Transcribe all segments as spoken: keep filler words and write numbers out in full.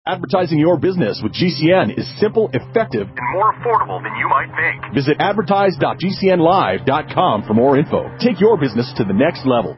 Advertising your business with G C N is simple, effective, and more affordable than you might think. Visit advertise dot g c n live dot com for more info. Take your business to the next level.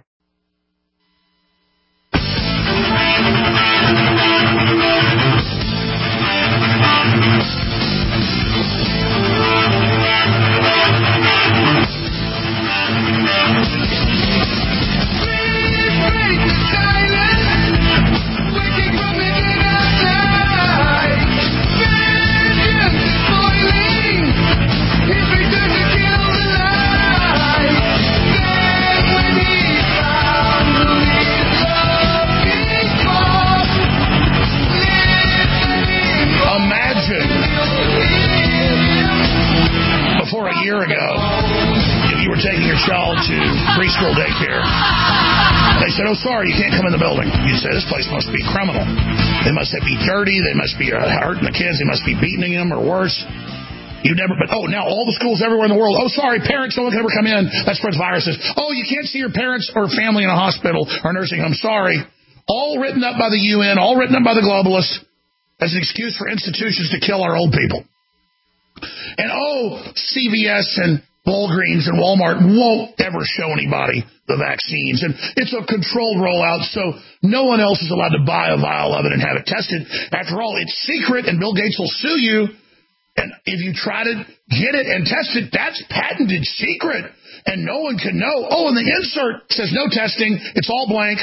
Before a year ago, if you were taking your child to preschool daycare, they said, oh, sorry, you can't come in the building. You'd say, this place must be criminal. They must be dirty. They must be hurting the kids. They must be beating them or worse. You never, but oh, now all the schools everywhere in the world, oh, sorry, parents, no one can ever come in. That spreads viruses. Oh, you can't see your parents or family in a hospital or nursing home. Sorry. All written up by the U N, all written up by the globalists as an excuse for institutions to kill our old people. And, oh, C V S and Walgreens and Walmart won't ever show anybody the vaccines. And it's a controlled rollout, so no one else is allowed to buy a vial of it and have it tested. After all, it's secret, and Bill Gates will sue you. And if you try to get it and test it, that's patented secret, and no one can know. Oh, and the insert says no testing. It's all blank.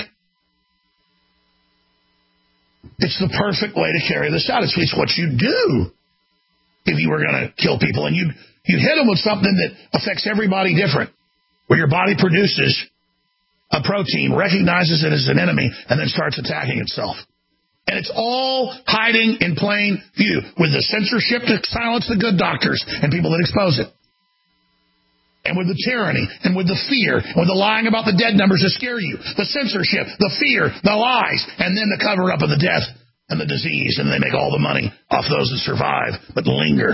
It's the perfect way to carry this out. It's, it's what you do if you were going to kill people, and you you hit them with something that affects everybody different, where your body produces a protein, recognizes it as an enemy, and then starts attacking itself. And it's all hiding in plain view with the censorship to silence the good doctors and people that expose it. And with the tyranny, and with the fear, and with the lying about the dead numbers to scare you, the censorship, the fear, the lies, and then the cover-up of the death and the disease, and they make all the money off those that survive but linger.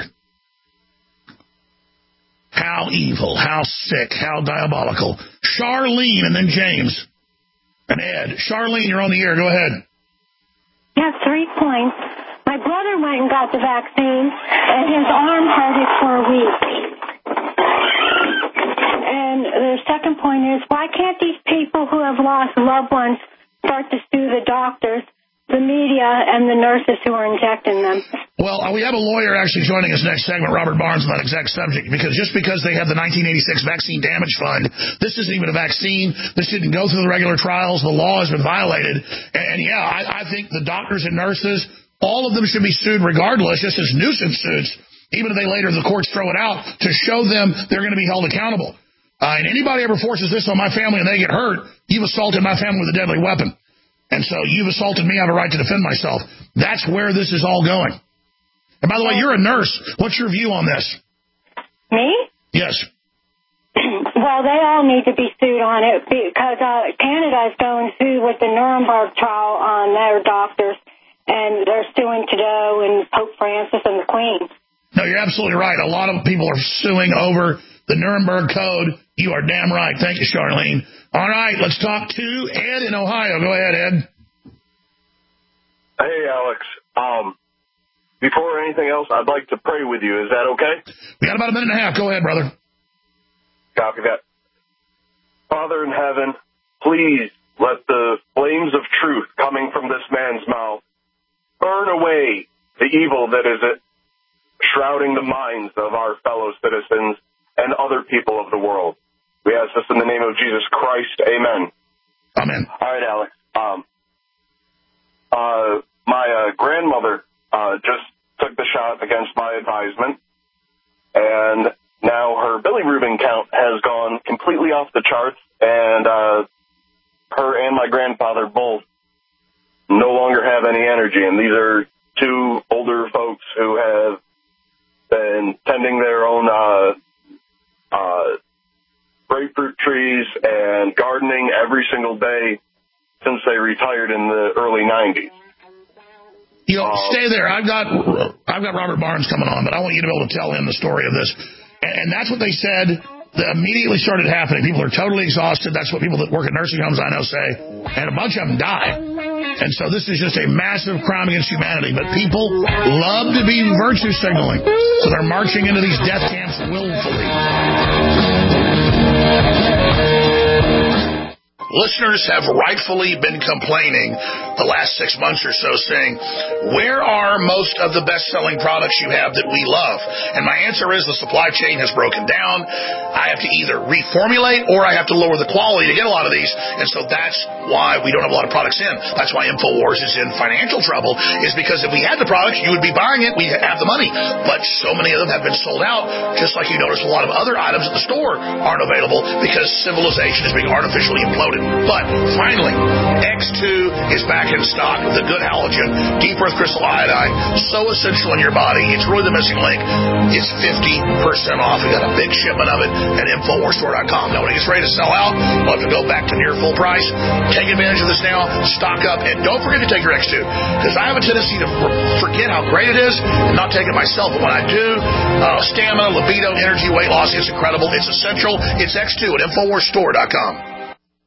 How evil, how sick, how diabolical. Charlene and then James and Ed. Charlene, you're on the air. Go ahead. Yeah, three points. My brother went and got the vaccine, and his arm hurted for a week. And the second point is, why can't these people who have lost loved ones start to sue the doctors, the media, and the nurses who are injecting them? Well, we have a lawyer actually joining us next segment, Robert Barnes, on that exact subject, because just because they have the nineteen eighty-six Vaccine Damage Fund, this isn't even a vaccine. This didn't go through the regular trials. The law has been violated. And, and yeah, I, I think the doctors and nurses, all of them should be sued regardless, just as nuisance suits, even if they later, the courts throw it out, to show them they're going to be held accountable. Uh, and anybody ever forces this on my family and they get hurt, you've assaulted my family with a deadly weapon. And so you've assaulted me, I have a right to defend myself. That's where this is all going. And by the way, you're a nurse. What's your view on this? Me? Yes. Well, they all need to be sued on it because uh, Canada is going through with the Nuremberg trial on their doctors, and they're suing Trudeau and Pope Francis and the Queen. No, you're absolutely right. A lot of people are suing over the Nuremberg Code. You are damn right. Thank you, Charlene. All right, let's talk to Ed in Ohio. Go ahead, Ed. Hey, Alex. Um, before anything else, I'd like to pray with you. Is that okay? We got about a minute and a half. Go ahead, brother. Copy that. Father in heaven, please let the flames of truth coming from this man's mouth burn away the evil that is shrouding the minds of our fellow citizens and other people of the world. We ask this in the name of Jesus Christ. Amen. Amen. All right, Alex. Um, uh, my uh, grandmother uh, just took the shot against my advisement, and now her bilirubin count has gone completely off the charts, and uh, her and my grandfather both no longer have any energy. And these are two older folks who have been tending their own uh, uh, grapefruit trees and gardening every single day since they retired in the early nineties. You know, um, stay there. I've got I've got Robert Barnes coming on, but I want you to be able to tell him the story of this. And, and that's what they said that immediately started happening. People are totally exhausted. That's what people that work at nursing homes I know say. And a bunch of them die. And so this is just a massive crime against humanity. But people love to be virtue signaling. So they're marching into these death camps willfully. Listeners have rightfully been complaining the last six months or so, saying, where are most of the best-selling products you have that we love? And my answer is the supply chain has broken down. I have to either reformulate or I have to lower the quality to get a lot of these. And so that's why we don't have a lot of products in. That's why InfoWars is in financial trouble, is because if we had the products, you would be buying it, we have the money. But so many of them have been sold out, just like you notice a lot of other items at the store aren't available because civilization is being artificially imploded. But finally, X two is back in stock. The good halogen, deep earth crystal iodine, so essential in your body. It's really the missing link. It's fifty percent off. We got a big shipment of it at Infowars Store dot com. Now, when it gets ready to sell out, we'll have to go back to near full price. Take advantage of this now. Stock up. And don't forget to take your X two, because I have a tendency to forget how great it is and not take it myself. But when I do, uh, stamina, libido, energy, weight loss, it's incredible. It's essential. It's X two at Infowars Store dot com.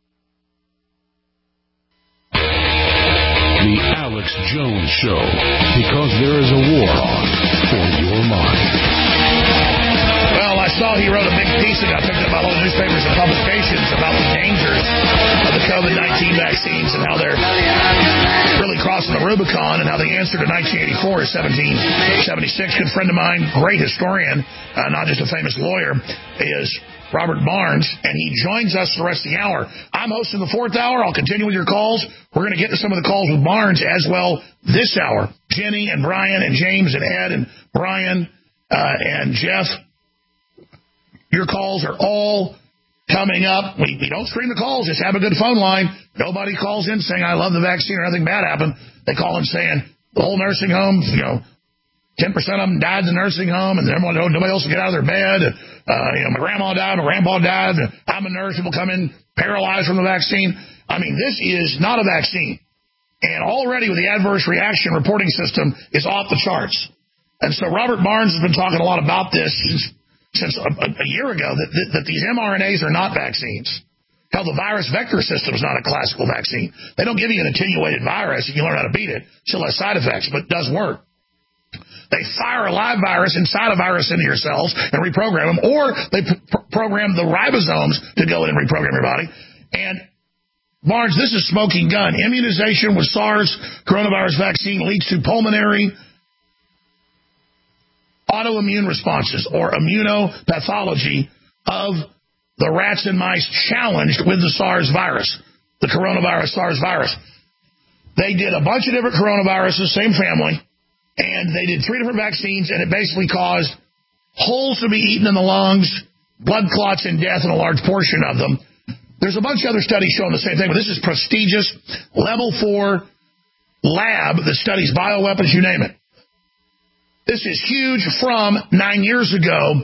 The Alex Jones Show, because there is a war on for your mind. Well, I saw he wrote a big piece that got picked up by all the newspapers and publications about the dangers of the COVID nineteen vaccines and how they're really crossing the Rubicon, and how the answer to nineteen eighty-four is seventeen seventy-six. Good friend of mine, great historian, uh, not just a famous lawyer, is Robert Barnes, and he joins us the rest of the hour. I'm hosting the fourth hour. I'll continue with your calls. We're going to get to some of the calls with Barnes as well this hour. Jenny and Brian and James and Ed and Brian uh, and Jeff, your calls are all coming up. We, we don't screen the calls. Just have a good phone line. Nobody calls in saying, I love the vaccine or nothing bad happened. They call in saying, the whole nursing home, you know, ten percent of them died in the nursing home, and everyone, nobody else could get out of their bed. Uh, you know, my grandma died, my grandpa died. I'm a nurse. People come in paralyzed from the vaccine. I mean, this is not a vaccine. And already with the adverse reaction reporting system is off the charts. And so Robert Barnes has been talking a lot about this since, since a, a year ago, that, that, that these mRNAs are not vaccines. Hell, the virus vector system is not a classical vaccine. They don't give you an attenuated virus and you learn how to beat it. Still has side effects, but it does work. They fire a live virus inside a virus into your cells and reprogram them, or they pr- program the ribosomes to go in and reprogram your body. And, Barnes, this is smoking gun. Immunization with SARS coronavirus vaccine leads to pulmonary autoimmune responses, or immunopathology, of the rats and mice challenged with the SARS virus, the coronavirus SARS virus. They did a bunch of different coronaviruses, same family, and they did three different vaccines, and it basically caused holes to be eaten in the lungs, blood clots, and death in a large portion of them. There's a bunch of other studies showing the same thing, but this is prestigious level four lab that studies bioweapons, you name it. This is huge from nine years ago,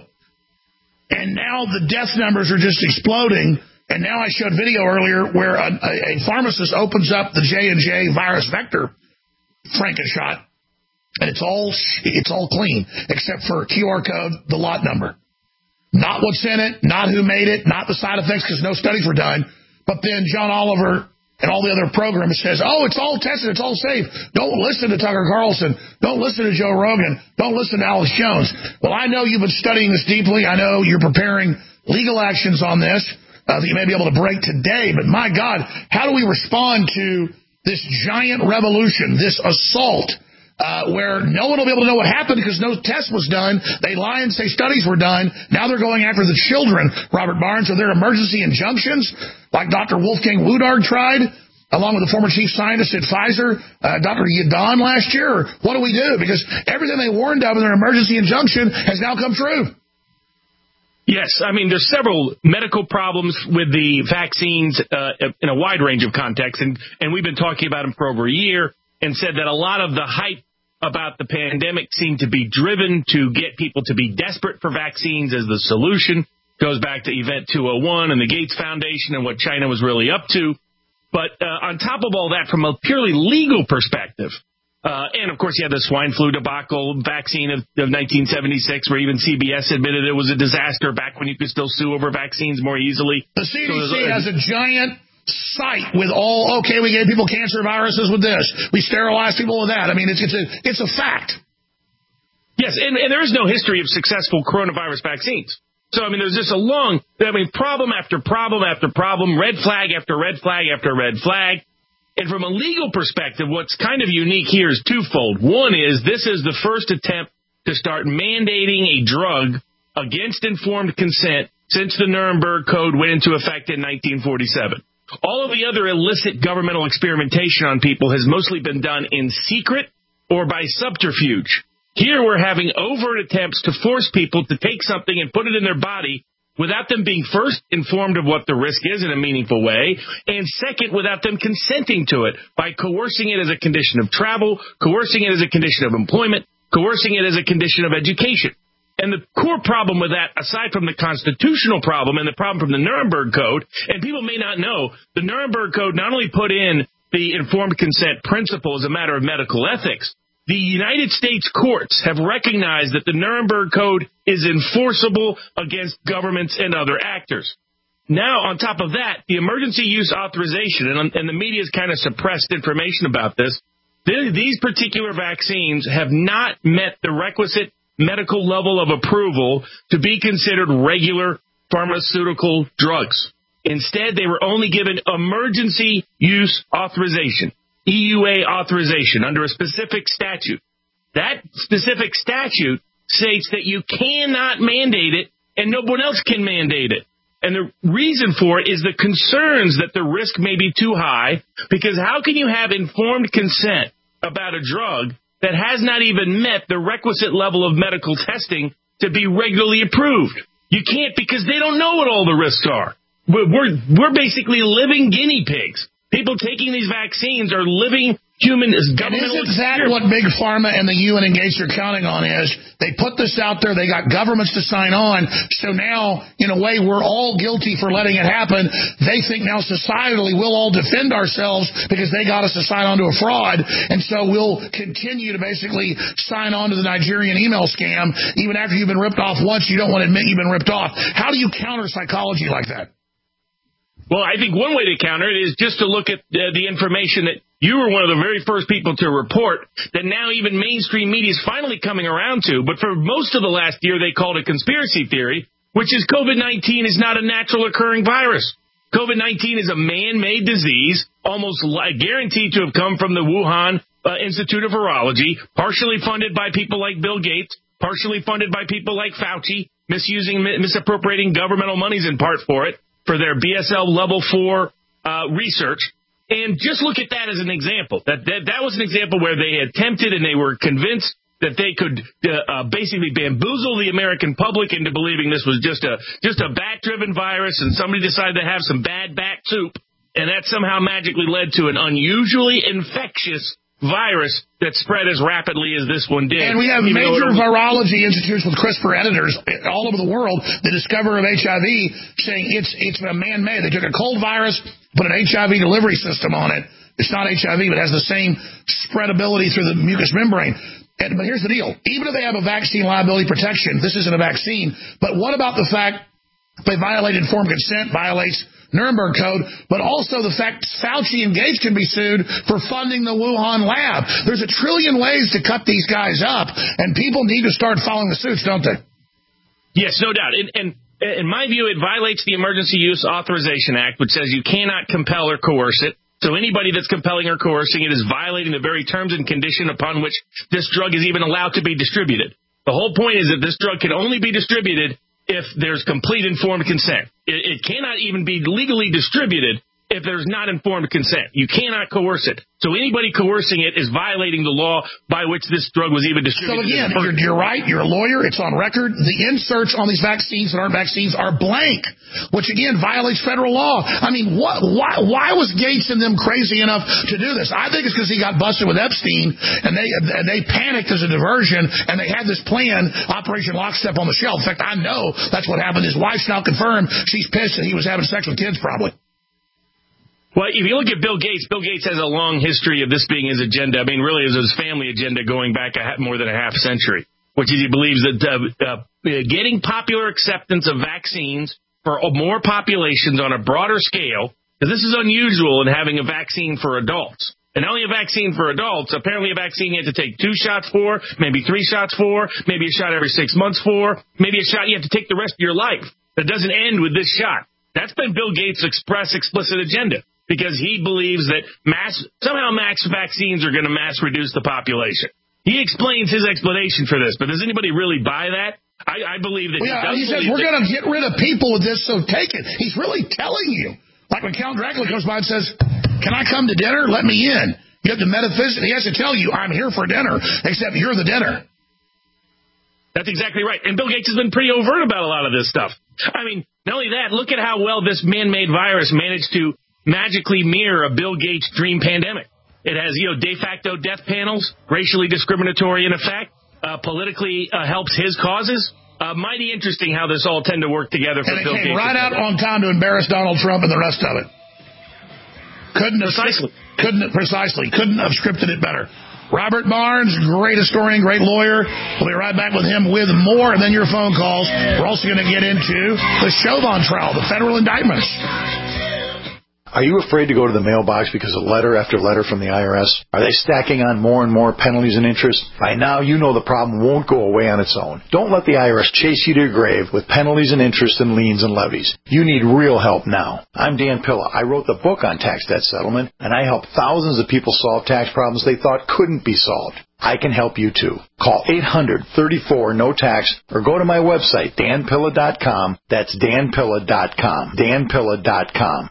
and now the death numbers are just exploding. And now I showed video earlier where a, a, a pharmacist opens up the J and J virus vector Frankenshot, and it's all it's all clean except for Q R code, the lot number. Not what's in it, not who made it, not the side effects, because no studies were done. But then John Oliver and all the other programs says, oh, it's all tested, it's all safe. Don't listen to Tucker Carlson. Don't listen to Joe Rogan. Don't listen to Alex Jones. Well, I know you've been studying this deeply. I know you're preparing legal actions on this uh, that you may be able to break today. But my God, how do we respond to this giant revolution, this assault, Uh, where no one will be able to know what happened because no test was done? They lie and say studies were done. Now they're going after the children. Robert Barnes, are there emergency injunctions like Doctor Wolfgang Wodarg tried, along with the former chief scientist at Pfizer, uh, Doctor Yadon last year? Or what do we do? Because everything they warned of in their emergency injunction has now come true. Yes, I mean, there's several medical problems with the vaccines uh, in a wide range of contexts, and, and we've been talking about them for over a year, and said that a lot of the hype about the pandemic seemed to be driven to get people to be desperate for vaccines as the solution. Goes back to Event two oh one and the Gates Foundation and what China was really up to. But uh, on top of all that, from a purely legal perspective, uh, and of course you had the swine flu debacle vaccine of, of nineteen seventy-six, where even C B S admitted it was a disaster back when you could still sue over vaccines more easily. The C D C so, uh, has a giant site with all, okay, we gave people cancer viruses with this. We sterilized people with that. I mean, it's, it's, a, it's a fact. Yes, and, and there is no history of successful coronavirus vaccines. So, I mean, there's just a long, I mean, problem after problem after problem, red flag after red flag after red flag. And from a legal perspective, what's kind of unique here is twofold. One is this is the first attempt to start mandating a drug against informed consent since the Nuremberg Code went into effect in nineteen forty-seven. All of the other illicit governmental experimentation on people has mostly been done in secret or by subterfuge. Here we're having overt attempts to force people to take something and put it in their body without them being first informed of what the risk is in a meaningful way, and second, without them consenting to it by coercing it as a condition of travel, coercing it as a condition of employment, coercing it as a condition of education. And the core problem with that, aside from the constitutional problem and the problem from the Nuremberg Code, and people may not know, the Nuremberg Code not only put in the informed consent principle as a matter of medical ethics, the United States courts have recognized that the Nuremberg Code is enforceable against governments and other actors. Now, on top of that, the emergency use authorization, and, and the media's kind of suppressed information about this, th- these particular vaccines have not met the requisite medical level of approval to be considered regular pharmaceutical drugs. Instead, they were only given emergency use authorization, E U A authorization, under a specific statute. That specific statute states that you cannot mandate it and no one else can mandate it. And the reason for it is the concerns that the risk may be too high, because how can you have informed consent about a drug that has not even met the requisite level of medical testing to be regularly approved? You can't, because they don't know what all the risks are. We're, we're, we're basically living guinea pigs. People taking these vaccines are living human governmental experience. Isn't that what Big Pharma and the U N and Gates are counting on is they put this out there, they got governments to sign on, so now, in a way, we're all guilty for letting it happen. They think now societally we'll all defend ourselves because they got us to sign on to a fraud, and so we'll continue to basically sign on to the Nigerian email scam. Even after you've been ripped off once, you don't want to admit you've been ripped off. How do you counter psychology like that? Well, I think one way to counter it is just to look at uh, the information that you were one of the very first people to report that now even mainstream media is finally coming around to. But for most of the last year, they called it conspiracy theory, which is COVID nineteen is not a natural occurring virus. COVID nineteen is a man-made disease, almost guaranteed to have come from the Wuhan uh, Institute of Virology, partially funded by people like Bill Gates, partially funded by people like Fauci, misusing, misappropriating governmental monies in part for it, for their B S L level four uh, research. And just look at that as an example. That, that that was an example where they attempted and they were convinced that they could uh, uh, basically bamboozle the American public into believing this was just a just a bat-driven virus, and somebody decided to have some bad bat soup, and that somehow magically led to an unusually infectious virus that spread as rapidly as this one did. And we have major virology institutes with CRISPR editors all over the world, the discoverer of H I V, saying it's it's a man-made. They took a cold virus, put an H I V delivery system on it. It's not H I V, but it has the same spreadability through the mucous membrane. And, but here's the deal. Even if they have a vaccine liability protection, this isn't a vaccine, but what about the fact they violated informed consent, violates Nuremberg Code, but also the fact Fauci and Gates can be sued for funding the Wuhan lab. There's a trillion ways to cut these guys up, and people need to start following the suits, don't they? Yes, no doubt. And, and in my view, it violates the Emergency Use Authorization Act, which says you cannot compel or coerce it. So anybody that's compelling or coercing it is violating the very terms and condition upon which this drug is even allowed to be distributed. The whole point is that this drug can only be distributed if there's complete informed consent. It, it cannot even be legally distributed if there's not informed consent. You cannot coerce it. So anybody coercing it is violating the law by which this drug was even distributed. So again, you're, you're right. You're a lawyer. It's on record. The inserts on these vaccines that aren't vaccines are blank, which again violates federal law. I mean, what? Why? Why was Gates and them crazy enough to do this? I think it's because he got busted with Epstein, and they and they panicked as a diversion, and they had this plan, Operation Lockstep, on the shelf. In fact, I know that's what happened. His wife's now confirmed she's pissed that he was having sex with kids, probably. Well, if you look at Bill Gates, Bill Gates has a long history of this being his agenda. I mean, really, it was his family agenda going back a half, more than a half century, which is he believes that uh, uh, getting popular acceptance of vaccines for more populations on a broader scale Because this is unusual in having a vaccine for adults. And not only a vaccine for adults, apparently a vaccine you have to take two shots for, maybe three shots for, maybe a shot every six months for, maybe a shot you have to take the rest of your life. That doesn't end with this shot. That's been Bill Gates' express explicit agenda, because he believes that mass somehow mass vaccines are going to mass reduce the population. He explains his explanation for this, but does anybody really buy that? I, I believe that well, he yeah, does. He says we're going to get rid of people with this, so take it. He's really telling you. Like when Count Dracula comes by and says, can I come to dinner? Let me in. You have to metaphysics. He has to tell you, I'm here for dinner, except you're the dinner. That's exactly right. And Bill Gates has been pretty overt about a lot of this stuff. I mean, not only that, look at how well this man-made virus managed to magically mirror a Bill Gates dream pandemic. It has, you know, de facto death panels, racially discriminatory in effect, uh, politically uh, helps his causes. Uh, mighty interesting how this all tend to work together for and Bill Gates. And it came right out on time to embarrass Donald Trump and the rest of it. Couldn't have, precisely. Couldn't have, precisely. Couldn't have scripted it better. Robert Barnes, great historian, great lawyer. We'll be right back with him with more, and then your phone calls. We're also going to get into the Chauvin trial, the federal indictments. Are you afraid to go to the mailbox because of letter after letter from the I R S? Are they stacking on more and more penalties and interest? By now, you know the problem won't go away on its own. Don't let the I R S chase you to your grave with penalties and interest and liens and levies. You need real help now. I'm Dan Pilla. I wrote the book on tax debt settlement, and I help thousands of people solve tax problems they thought couldn't be solved. I can help you too. Call eight hundred, thirty-four, no tax or go to my website, dan pilla dot com. That's dan pilla dot com. dan pilla dot com.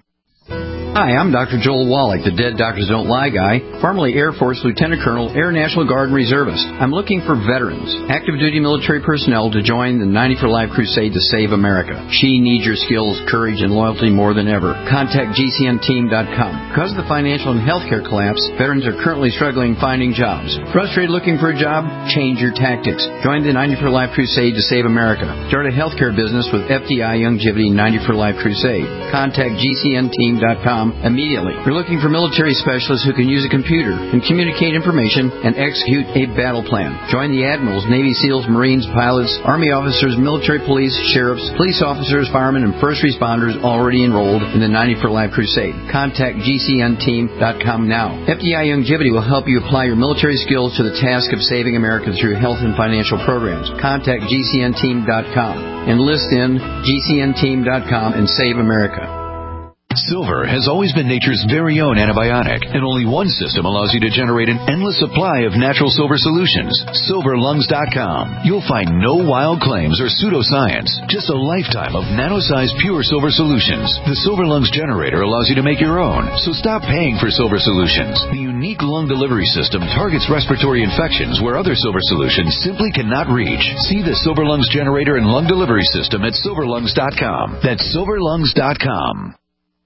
Hi, I'm Doctor Joel Wallach, the Dead Doctors Don't Lie guy, formerly Air Force Lieutenant Colonel, Air National Guard and Reservist. I'm looking for veterans, active duty military personnel to join the ninety for Life crusade to save America. She needs your skills, courage, and loyalty more than ever. Contact G C N team dot com. Because of the financial and healthcare collapse, veterans are currently struggling finding jobs. Frustrated looking for a job? Change your tactics. Join the ninety for Life crusade to save America. Start a healthcare business with F D I Youngevity ninety for Life crusade. Contact G C N team dot com immediately. We're looking for military specialists who can use a computer and communicate information and execute a battle plan. Join the admirals, Navy SEALs, Marines, pilots, Army officers, military police, sheriffs, police officers, firemen, and first responders already enrolled in the ninety for Life crusade. Contact G C N team dot com now. F D I Youngevity will help you apply your military skills to the task of saving America through health and financial programs. Contact G C N team dot com. Enlist in G C N team dot com and save America. Silver has always been nature's very own antibiotic, and only one system allows you to generate an endless supply of natural silver solutions. silver lungs dot com. You'll find no wild claims or pseudoscience, just a lifetime of nano-sized pure silver solutions. The Silver Lungs generator allows you to make your own, so stop paying for silver solutions. The unique lung delivery system targets respiratory infections where other silver solutions simply cannot reach. See the Silver Lungs generator and lung delivery system at silver lungs dot com. That's silver lungs dot com.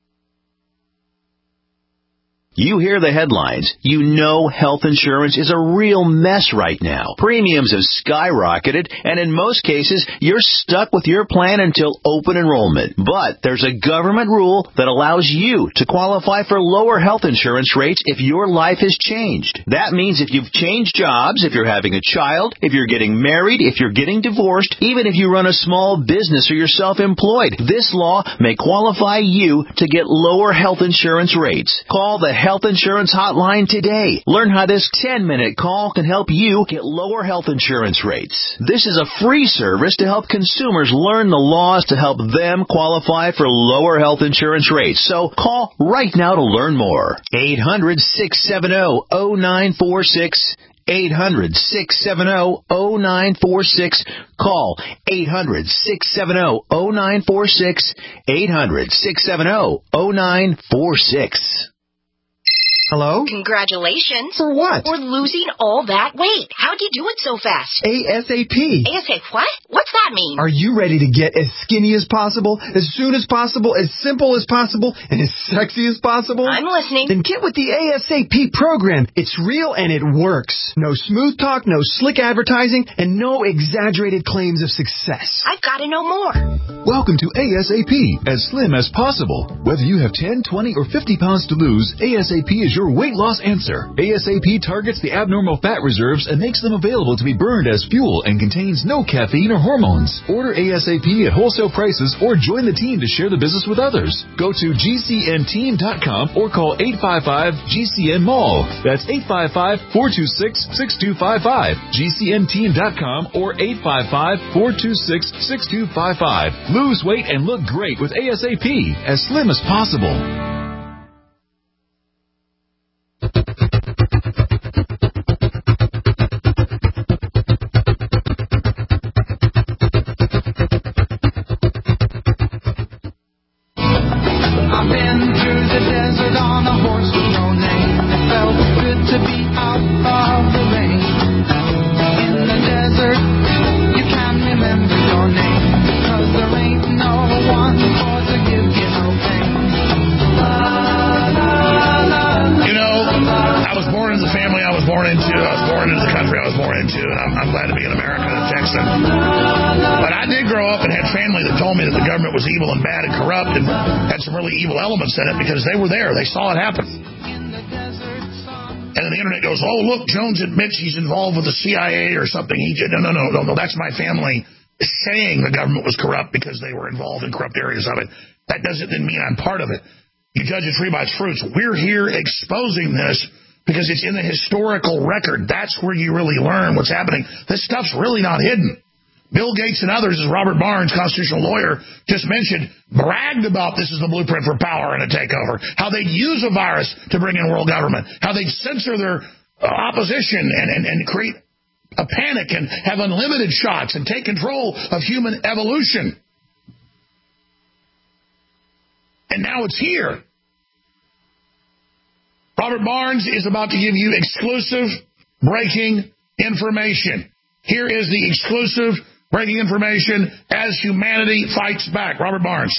You hear the headlines. You know health insurance is a real mess right now. Premiums have skyrocketed, and in most cases, you're stuck with your plan until open enrollment. But there's a government rule that allows you to qualify for lower health insurance rates if your life has changed. That means if you've changed jobs, if you're having a child, if you're getting married, if you're getting divorced, even if you run a small business or you're self-employed, this law may qualify you to get lower health insurance rates. Call the Health Insurance Hotline today. Learn how this ten-minute call can help you get lower health insurance rates. This is a free service to help consumers learn the laws to help them qualify for lower health insurance rates. So call right now to learn more. eight hundred, six seven zero, zero nine four six. eight hundred, six seven zero, zero nine four six. Call eight hundred, six seven zero, zero nine four six. eight hundred, six seven zero, zero nine four six. Hello? Congratulations. For what? For losing all that weight. How'd you do it so fast? ASAP. ASAP what? What's that mean? Are you ready to get as skinny as possible, as soon as possible, as simple as possible, and as sexy as possible? I'm listening. Then get with the ASAP program. It's real and it works. No smooth talk, no slick advertising, and no exaggerated claims of success. I've got to know more. Welcome to ASAP, as slim as possible. Whether you have ten, twenty, or fifty pounds to lose, ASAP is your weight loss answer. ASAP targets the abnormal fat reserves and makes them them available to be burned as fuel and contains no caffeine or hormones. Order ASAP at wholesale prices or join the team to share the business with others. Go to G C N team dot com or call eight five five G C N mall. That's eight five five, four two six, six two five five. G C N team dot com or eight five five, four two six, six two five five. Lose weight and look great with ASAP, as slim as possible. Evil elements in it because they were there. They saw it happen. And then the internet goes, oh, look, Jones admits he's involved with the C I A or something. He did. No, no, no, no, no. That's my family saying the government was corrupt because they were involved in corrupt areas of it. That doesn't then mean I'm part of it. You judge a tree by its fruits. We're here exposing this because it's in the historical record. That's where you really learn what's happening. This stuff's really not hidden. Bill Gates and others, as Robert Barnes, constitutional lawyer, just mentioned, bragged about this as the blueprint for power and a takeover. How they'd use a virus to bring in world government. How they'd censor their uh, opposition and, and, and create a panic and have unlimited shots and take control of human evolution. And now it's here. Robert Barnes is about to give you exclusive breaking information. Here is the exclusive breaking information as humanity fights back. Robert Barnes.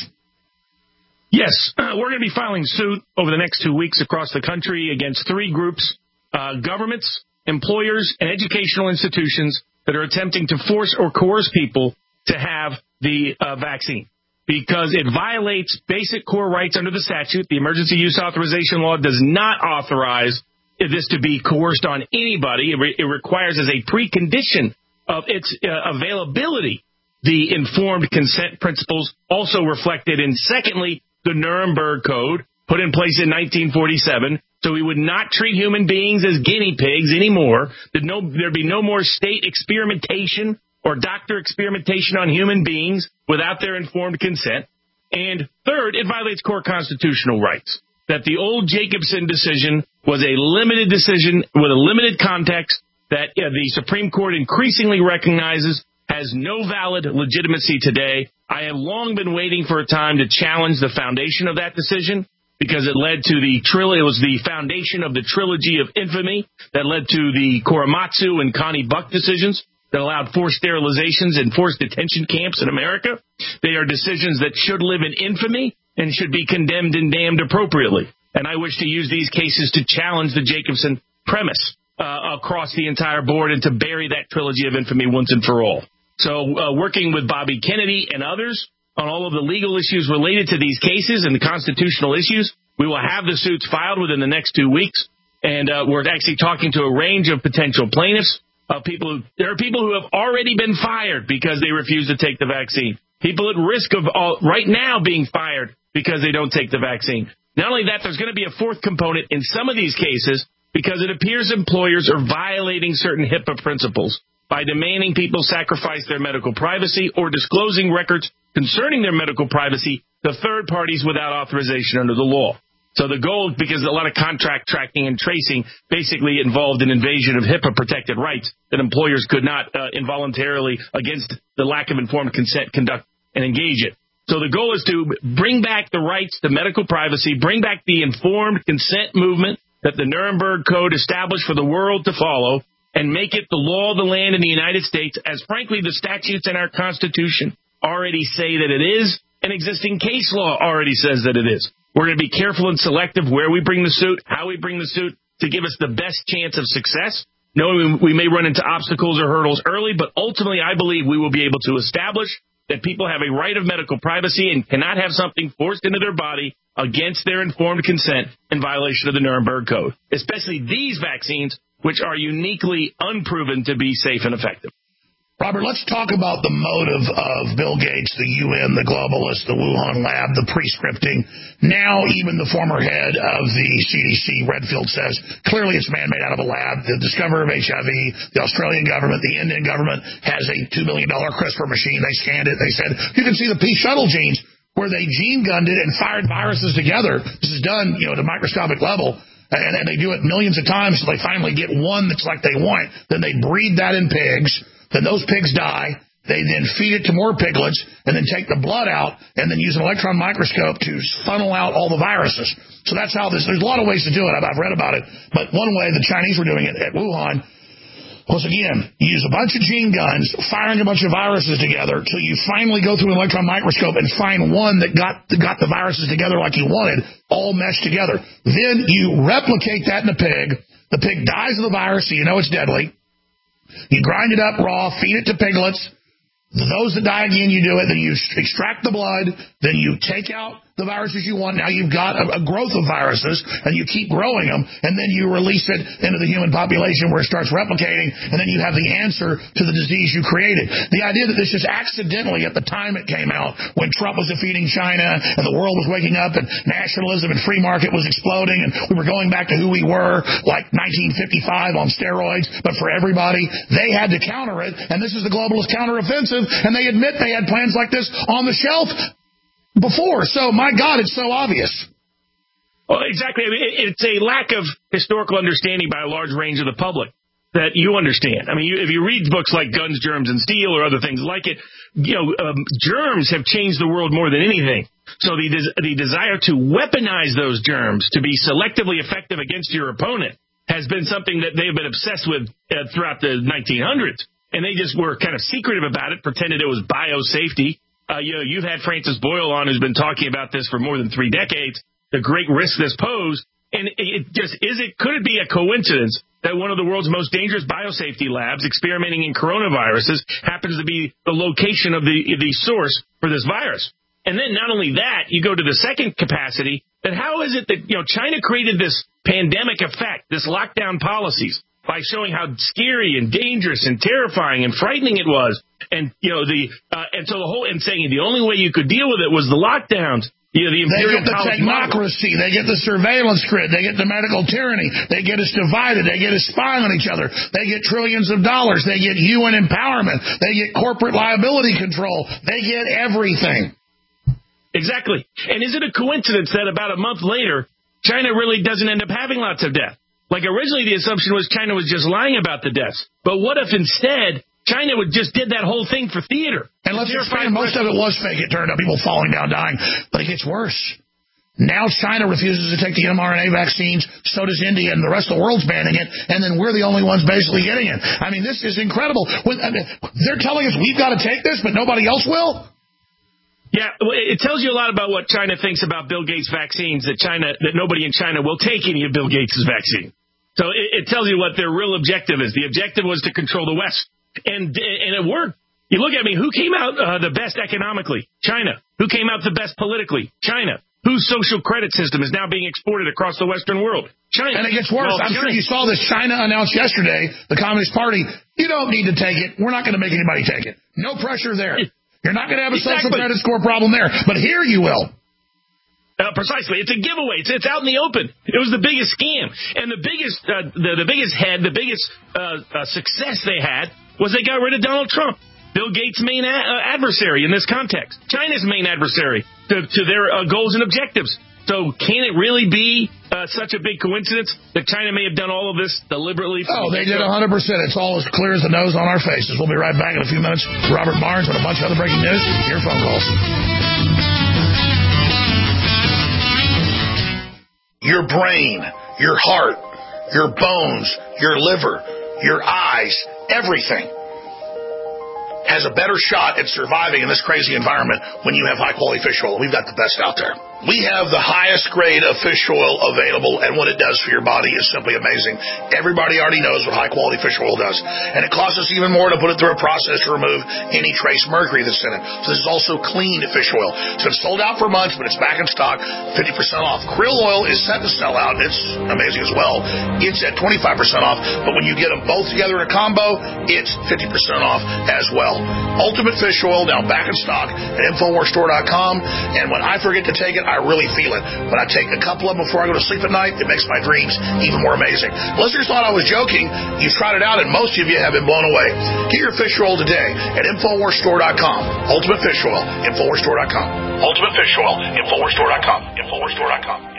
Yes, uh, we're going to be filing suit over the next two weeks across the country against three groups, uh, governments, employers, and educational institutions that are attempting to force or coerce people to have the uh, vaccine because it violates basic core rights under the statute. The emergency use authorization law does not authorize this to be coerced on anybody. It, re- it requires as a precondition of its uh, availability the informed consent principles also reflected in, secondly, the Nuremberg Code, put in place in nineteen forty-seven, so we would not treat human beings as guinea pigs anymore. There'd, no, there'd be no more state experimentation or doctor experimentation on human beings without their informed consent. And third, it violates core constitutional rights, that the old Jacobson decision was a limited decision with a limited context that uh, the Supreme Court increasingly recognizes has no valid legitimacy today. I have long been waiting for a time to challenge the foundation of that decision because it led to the trilogy. It was the foundation of the trilogy of infamy that led to the Korematsu and Connie Buck decisions that allowed forced sterilizations and forced detention camps in America. They are decisions that should live in infamy and should be condemned and damned appropriately. And I wish to use these cases to challenge the Jacobson premise Uh, across the entire board and to bury that trilogy of infamy once and for all. So uh, working with Bobby Kennedy and others on all of the legal issues related to these cases and the constitutional issues, we will have the suits filed within the next two weeks. And uh, we're actually talking to a range of potential plaintiffs. Uh, people who, there are people who have already been fired because they refuse to take the vaccine. People at risk of all, right now being fired because they don't take the vaccine. Not only that, there's going to be a fourth component in some of these cases because it appears employers are violating certain HIPAA principles by demanding people sacrifice their medical privacy or disclosing records concerning their medical privacy to third parties without authorization under the law. So the goal, because a lot of contract tracking and tracing basically involved an invasion of HIPAA-protected rights that employers could not uh, involuntarily, against the lack of informed consent, conduct and engage it. So the goal is to bring back the rights to medical privacy, bring back the informed consent movement that the Nuremberg Code established for the world to follow, and make it the law of the land in the United States, as frankly the statutes in our Constitution already say that it is, and existing case law already says that it is. We're going to be careful and selective where we bring the suit, how we bring the suit, to give us the best chance of success, knowing we may run into obstacles or hurdles early, but ultimately I believe we will be able to establish that people have a right of medical privacy and cannot have something forced into their body against their informed consent in violation of the Nuremberg Code, especially these vaccines, which are uniquely unproven to be safe and effective. Robert, let's talk about the motive of Bill Gates, the U N, the globalists, the Wuhan lab, the pre-scripting. Now even the former head of the C D C, Redfield, says clearly it's man-made out of a lab. The discoverer of H I V, the Australian government, the Indian government has a two million dollars CRISPR machine. They scanned it. They said, you can see the P shuttle genes where they gene gunned it and fired viruses together. This is done, you know, at a microscopic level. And, and they do it millions of times until they finally get one that's like they want. Then they breed that in pigs. Then those pigs die. They then feed it to more piglets and then take the blood out and then use an electron microscope to funnel out all the viruses. So that's how this, there's a lot of ways to do it. I've, I've read about it. But one way the Chinese were doing it at Wuhan was, again, you use a bunch of gene guns, firing a bunch of viruses together till you finally go through an electron microscope and find one that got, got the viruses together like you wanted, all meshed together. Then you replicate that in a pig. The pig dies of the virus, so you know it's deadly. You grind it up raw, feed it to piglets. Those that die again, you do it. Then you extract the blood. Then you take out the viruses you want. Now you've got a, a growth of viruses, and you keep growing them. And then you release it into the human population where it starts replicating. And then you have the answer to the disease you created. The idea that this just accidentally, at the time it came out, when Trump was defeating China and the world was waking up and nationalism and free market was exploding and we were going back to who we were, like nineteen fifty-five on steroids, but for everybody, they had to counter it. And this is the globalist counteroffensive. And they admit they had plans like this on the shelf before. So, my God, it's so obvious. Well, exactly. I mean, it's a lack of historical understanding by a large range of the public that you understand. I mean, you, if you read books like Guns, Germs, and Steel or other things like it, you know, um, germs have changed the world more than anything. So the, des- the desire to weaponize those germs to be selectively effective against your opponent has been something that they've been obsessed with uh, throughout the nineteen hundreds. And they just were kind of secretive about it, pretended it was biosafety. Uh, you know, you've had Francis Boyle on, who's been talking about this for more than three decades, the great risk this posed. And it just is it could it be a coincidence that one of the world's most dangerous biosafety labs experimenting in coronaviruses happens to be the location of the the source for this virus? And then not only that, you go to the second capacity, that how is it that, you know, China created this pandemic effect, this lockdown policies, by showing how scary and dangerous and terrifying and frightening it was. And, you know, the, uh, and so the whole, and saying the only way you could deal with it was the lockdowns. You know, the imperial they get the technocracy, model. They get the surveillance grid, they get the medical tyranny, they get us divided, they get us spying on each other, they get trillions of dollars, they get U N empowerment, they get corporate liability control, they get everything. Exactly. And is it a coincidence that about a month later, China really doesn't end up having lots of death? Like originally the assumption was China was just lying about the deaths. But what if instead China would just did that whole thing for theater? And let's expand, most of it was fake. It turned out people falling down, dying. But it gets worse. Now China refuses to take the mRNA vaccines. So does India, and the rest of the world's banning it. And then we're the only ones basically getting it. I mean, this is incredible. When, I mean, they're telling us we've got to take this, but nobody else will? Yeah, it tells you a lot about what China thinks about Bill Gates' vaccines, that China, that nobody in China will take any of Bill Gates' vaccine. So it, it tells you what their real objective is. The objective was to control the West. And and it worked. You look at me, who came out uh, the best economically? China. Who came out the best politically? China. Whose social credit system is now being exported across the Western world? China. And it gets worse. Well, I'm China. sure you saw this. China announced yesterday, the Communist Party, you don't need to take it. We're not going to make anybody take it. No pressure there. You're not going to have a exactly. social credit score problem there. But here you will. Uh, precisely. It's a giveaway. It's, it's out in the open. It was the biggest scam. And the biggest uh, the, the biggest head, the biggest uh, uh, success they had was they got rid of Donald Trump, Bill Gates' main a- uh, adversary in this context, China's main adversary to, to their uh, goals and objectives. So can it really be uh, such a big coincidence that China may have done all of this deliberately? Oh, they did one hundred percent. It's all as clear as the nose on our faces. We'll be right back in a few minutes. Robert Barnes with a bunch of other breaking news. Your phone calls. Your brain, your heart, your bones, your liver, your eyes, everything has a better shot at surviving in this crazy environment when you have high-quality fish oil. We've got the best out there. We have the highest grade of fish oil available, and what it does for your body is simply amazing. Everybody already knows what high-quality fish oil does, and it costs us even more to put it through a process to remove any trace mercury that's in it. So this is also clean fish oil. So it's sold out for months, but it's back in stock, fifty percent off. Krill oil is set to sell out. It's amazing as well. It's at twenty-five percent off, but when you get them both together in a combo, it's fifty percent off as well. Ultimate fish oil now back in stock at Infowars Store dot com, and when I forget to take it, I really feel it. When I take a couple of them before I go to sleep at night, it makes my dreams even more amazing. Listeners thought I was joking. You've tried it out, and most of you have been blown away. Get your fish oil today at Infowars Store dot com. Ultimate Fish Oil, Infowars Store dot com. Ultimate Fish Oil, Infowars Store dot com. Infowars Store dot com.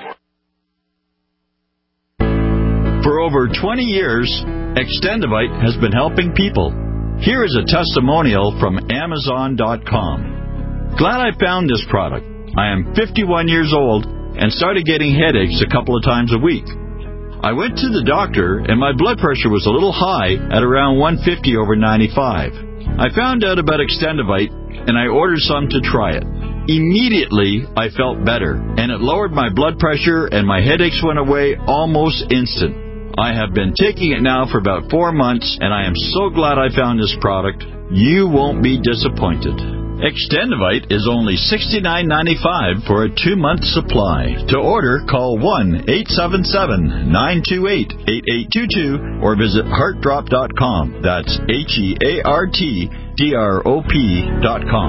For over twenty years, Extendivite has been helping people. Here is a testimonial from Amazon dot com. Glad I found this product. I am fifty-one years old and started getting headaches a couple of times a week. I went to the doctor and my blood pressure was a little high at around one fifty over ninety-five. I found out about Extendivite and I ordered some to try it. Immediately, I felt better and it lowered my blood pressure and my headaches went away almost instant. I have been taking it now for about four months and I am so glad I found this product. You won't be disappointed. Extendivite is only sixty-nine ninety-five for a two-month supply. To order, call one eight seven seven, nine two eight, eight eight two two or visit heart drop dot com. That's H E A R T D R O P dot com.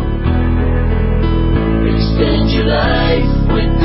Extend your life with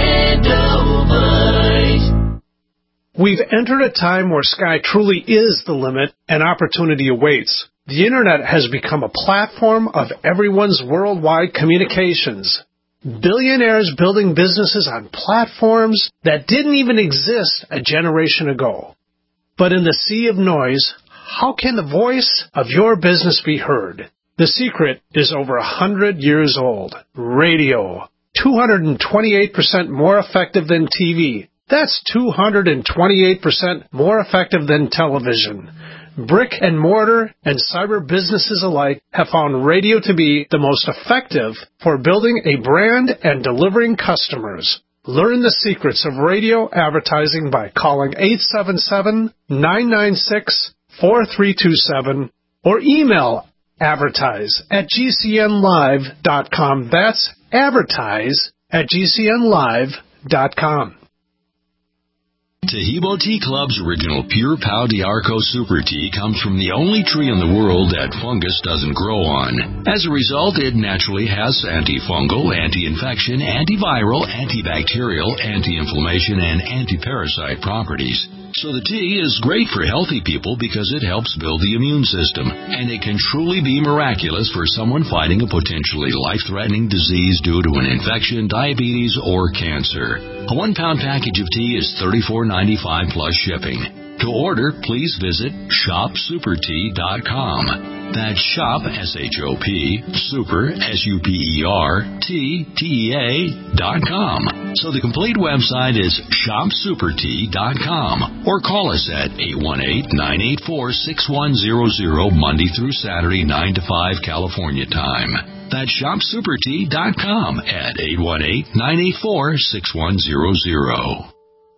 Extendivite. We've entered a time where sky truly is the limit and opportunity awaits. The Internet has become a platform of everyone's worldwide communications. Billionaires building businesses on platforms that didn't even exist a generation ago. But in the sea of noise, how can the voice of your business be heard? The secret is over a hundred years old. Radio. two hundred twenty-eight percent more effective than T V. That's two hundred twenty-eight percent more effective than television. Brick and mortar and cyber businesses alike have found radio to be the most effective for building a brand and delivering customers. Learn the secrets of radio advertising by calling eight seven seven, nine nine six, four three two seven or email advertise at G C N live dot com. That's advertise at G C N live dot com. Tahibo Tea Club's original Pure Pau d'Arco Super Tea comes from the only tree in the world that fungus doesn't grow on. As a result, it naturally has antifungal, anti-infection, antiviral, antibacterial, anti-inflammation, and anti-parasite properties. So the tea is great for healthy people because it helps build the immune system, and it can truly be miraculous for someone fighting a potentially life-threatening disease due to an infection, diabetes, or cancer. A one-pound package of tea is thirty-four ninety-five plus shipping. To order, please visit shop super tea dot com. That's shop, S H O P, super, S U P E R, T, T E A, dot com. So the complete website is shop super tea dot com. Or call us at eight one eight, nine eight four, six one zero zero Monday through Saturday, nine to five California time. That's shop super tea dot com at eight one eight, nine eight four, six one zero zero.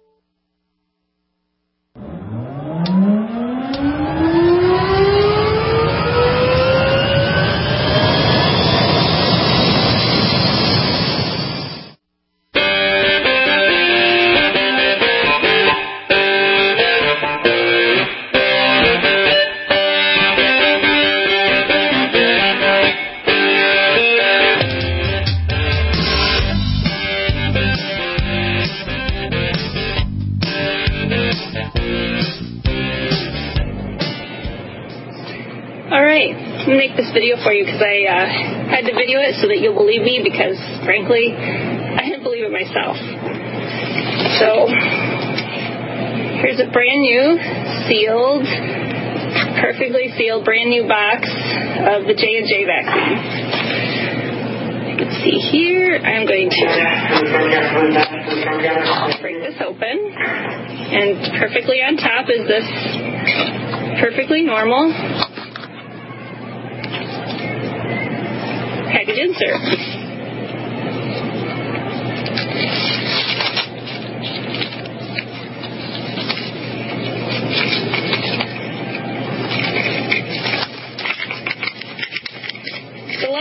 Make this video for you because I uh, had to video it so that you'll believe me, because frankly I didn't believe it myself. So here's a brand new sealed perfectly sealed brand new box of the J and J vaccine. You can see here I'm going to break this open, and perfectly on top is this perfectly normal package insert.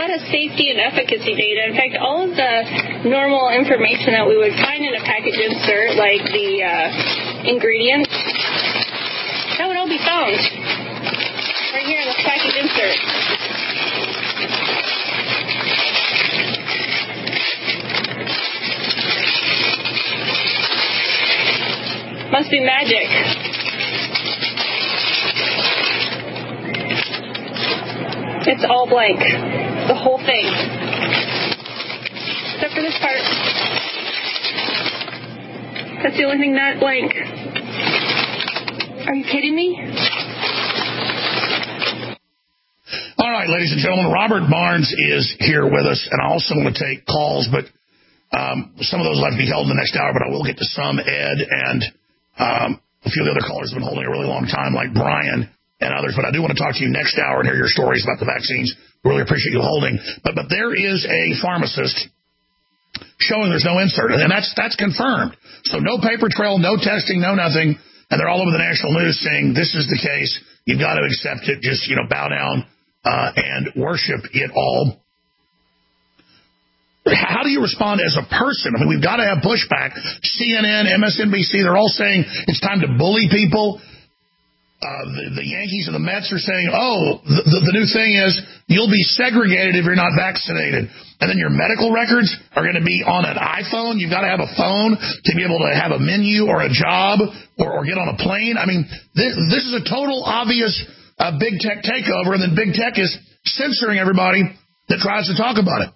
lot of safety and efficacy data. In fact, all of the normal information that we would find in a package insert, like the uh, ingredients, that would all be found right here in this package insert. Must be magic. It's all blank. The whole thing. Except for this part. That's the only thing not blank. Are you kidding me? All right, ladies and gentlemen, Robert Barnes is here with us, and I also want to take calls, but um, some of those will have to be held in the next hour, but I will get to some. Ed and um, a few of the other callers have been holding a really long time, like Brian and others, but I do want to talk to you next hour and hear your stories about the vaccines. Really appreciate you holding. But but there is a pharmacist showing there's no insert, and that's that's confirmed. So no paper trail, no testing, no nothing, and they're all over the national news saying this is the case. You've got to accept it. Just, you know, bow down uh, and worship it all. How do you respond as a person? I mean, we've got to have pushback. C N N, M S N B C, they're all saying it's time to bully people. Uh, the, the Yankees and the Mets are saying, oh, the, the, the new thing is you'll be segregated if you're not vaccinated. And then your medical records are going to be on an iPhone. You've got to have a phone to be able to have a menu or a job or, or get on a plane. I mean, this, this is a total obvious uh, big tech takeover, and then big tech is censoring everybody that tries to talk about it.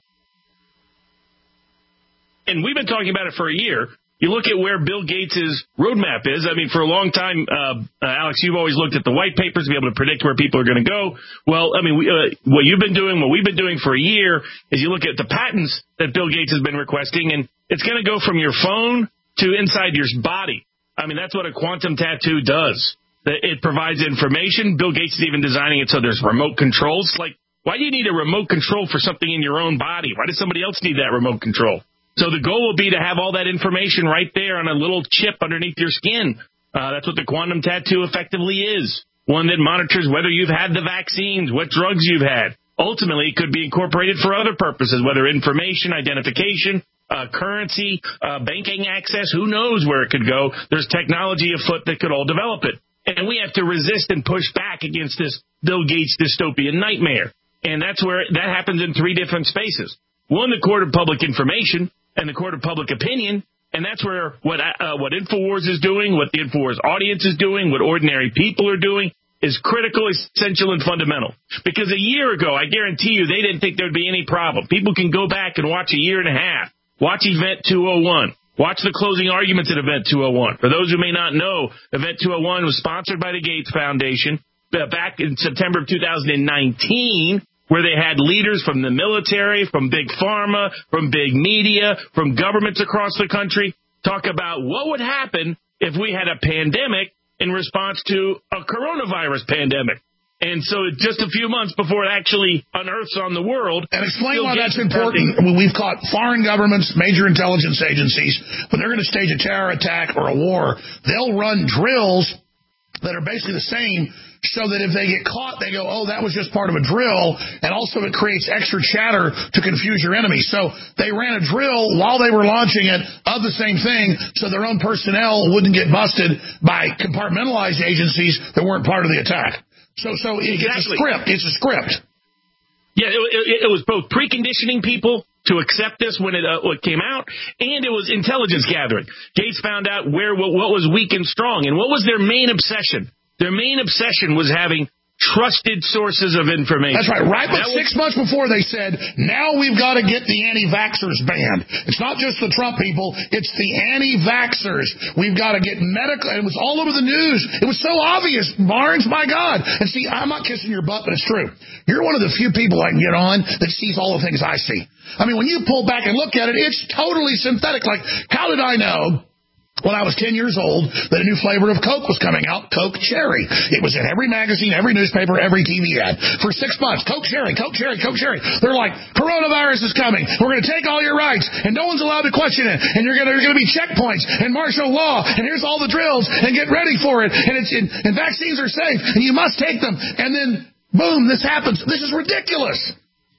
And we've been talking about it for a year. You look at where Bill Gates' roadmap is. I mean, for a long time, uh, uh, Alex, you've always looked at the white papers to be able to predict where people are going to go. Well, I mean, we, uh, what you've been doing, what we've been doing for a year is you look at the patents that Bill Gates has been requesting, and it's going to go from your phone to inside your body. I mean, that's what a quantum tattoo does. It provides information. Bill Gates is even designing it so there's remote controls. Like, why do you need a remote control for something in your own body? Why does somebody else need that remote control? So the goal will be to have all that information right there on a little chip underneath your skin. Uh, that's what the quantum tattoo effectively is. One that monitors whether you've had the vaccines, what drugs you've had. Ultimately, it could be incorporated for other purposes, whether information, identification, uh, currency, uh, banking access. Who knows where it could go? There's technology afoot that could all develop it. And we have to resist and push back against this Bill Gates dystopian nightmare. And that's where that happens in three different spaces. One, the court of public information and the court of public opinion, and that's where what uh, what InfoWars is doing, what the InfoWars audience is doing, what ordinary people are doing is critical, essential, and fundamental. Because a year ago, I guarantee you, they didn't think there would be any problem. People can go back and watch a year and a half, watch Event two oh one, watch the closing arguments at Event two oh one. For those who may not know, Event two oh one was sponsored by the Gates Foundation uh, back in September of two thousand nineteen, where they had leaders from the military, from big pharma, from big media, from governments across the country, talk about what would happen if we had a pandemic in response to a coronavirus pandemic. And so just a few months before it actually unearths on the world. And explain why that's important. I mean, we've caught foreign governments, major intelligence agencies, when they're going to stage a terror attack or a war, they'll run drills that are basically the same, so that if they get caught, they go, oh, that was just part of a drill, and also it creates extra chatter to confuse your enemy. So they ran a drill while they were launching it of the same thing, so their own personnel wouldn't get busted by compartmentalized agencies that weren't part of the attack. So so it, exactly. It's a script. It's a script. Yeah, it, it, it was both preconditioning people to accept this when it, uh, when it came out, and it was intelligence gathering. Gates found out where what, what was weak and strong, and what was their main obsession? Their main obsession was having trusted sources of information. That's right. Right, but that six was, months before they said, now we've got to get the anti-vaxxers banned. It's not just the Trump people. It's the anti-vaxxers. We've got to get medical. It was all over the news. It was so obvious, Barnes, my God. And see, I'm not kissing your butt, but it's true. You're one of the few people I can get on that sees all the things I see. I mean, when you pull back and look at it, it's totally synthetic. Like, how did I know when I was ten years old that a new flavor of Coke was coming out, Coke Cherry? It was in every magazine, every newspaper, every T V ad. For six months, Coke Cherry, Coke Cherry, Coke Cherry. They're like, coronavirus is coming. We're going to take all your rights, and no one's allowed to question it. And you're going to, going to be checkpoints and martial law, and here's all the drills, and get ready for it. And, it's, and, and vaccines are safe, and you must take them. And then, boom, this happens. This is ridiculous.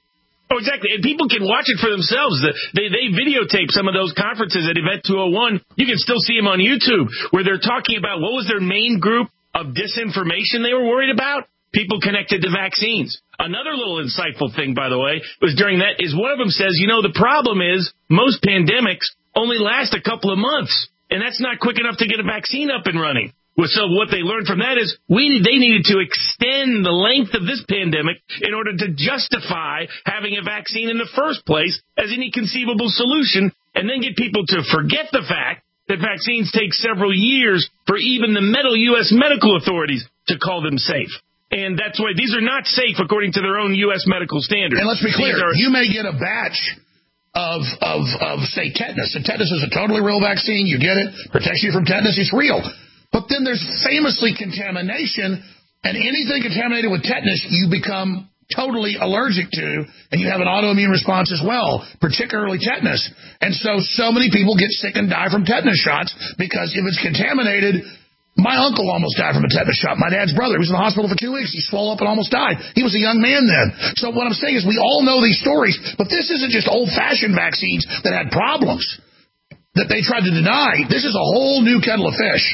Oh, exactly. And people can watch it for themselves. They they videotape some of those conferences at Event two oh one. You can still see them on YouTube where they're talking about what was their main group of disinformation they were worried about? People connected to vaccines. Another little insightful thing, by the way, was during that is one of them says, you know, the problem is most pandemics only last a couple of months, and that's not quick enough to get a vaccine up and running. So what they learned from that is we they needed to extend the length of this pandemic in order to justify having a vaccine in the first place as any conceivable solution, and then get people to forget the fact that vaccines take several years for even the metal U S medical authorities to call them safe. And that's why these are not safe according to their own U S medical standards. And let's be clear, are, you may get a batch of, of, of, say, tetanus. And tetanus is a totally real vaccine. You get it, protects you from tetanus. It's real. But then there's famously contamination, and anything contaminated with tetanus you become totally allergic to, and you have an autoimmune response as well, particularly tetanus. And so, so many people get sick and die from tetanus shots because if it's contaminated, my uncle almost died from a tetanus shot. My dad's brother, he was in the hospital for two weeks. He swelled up and almost died. He was a young man then. So what I'm saying is we all know these stories, but this isn't just old-fashioned vaccines that had problems that they tried to deny. This is a whole new kettle of fish.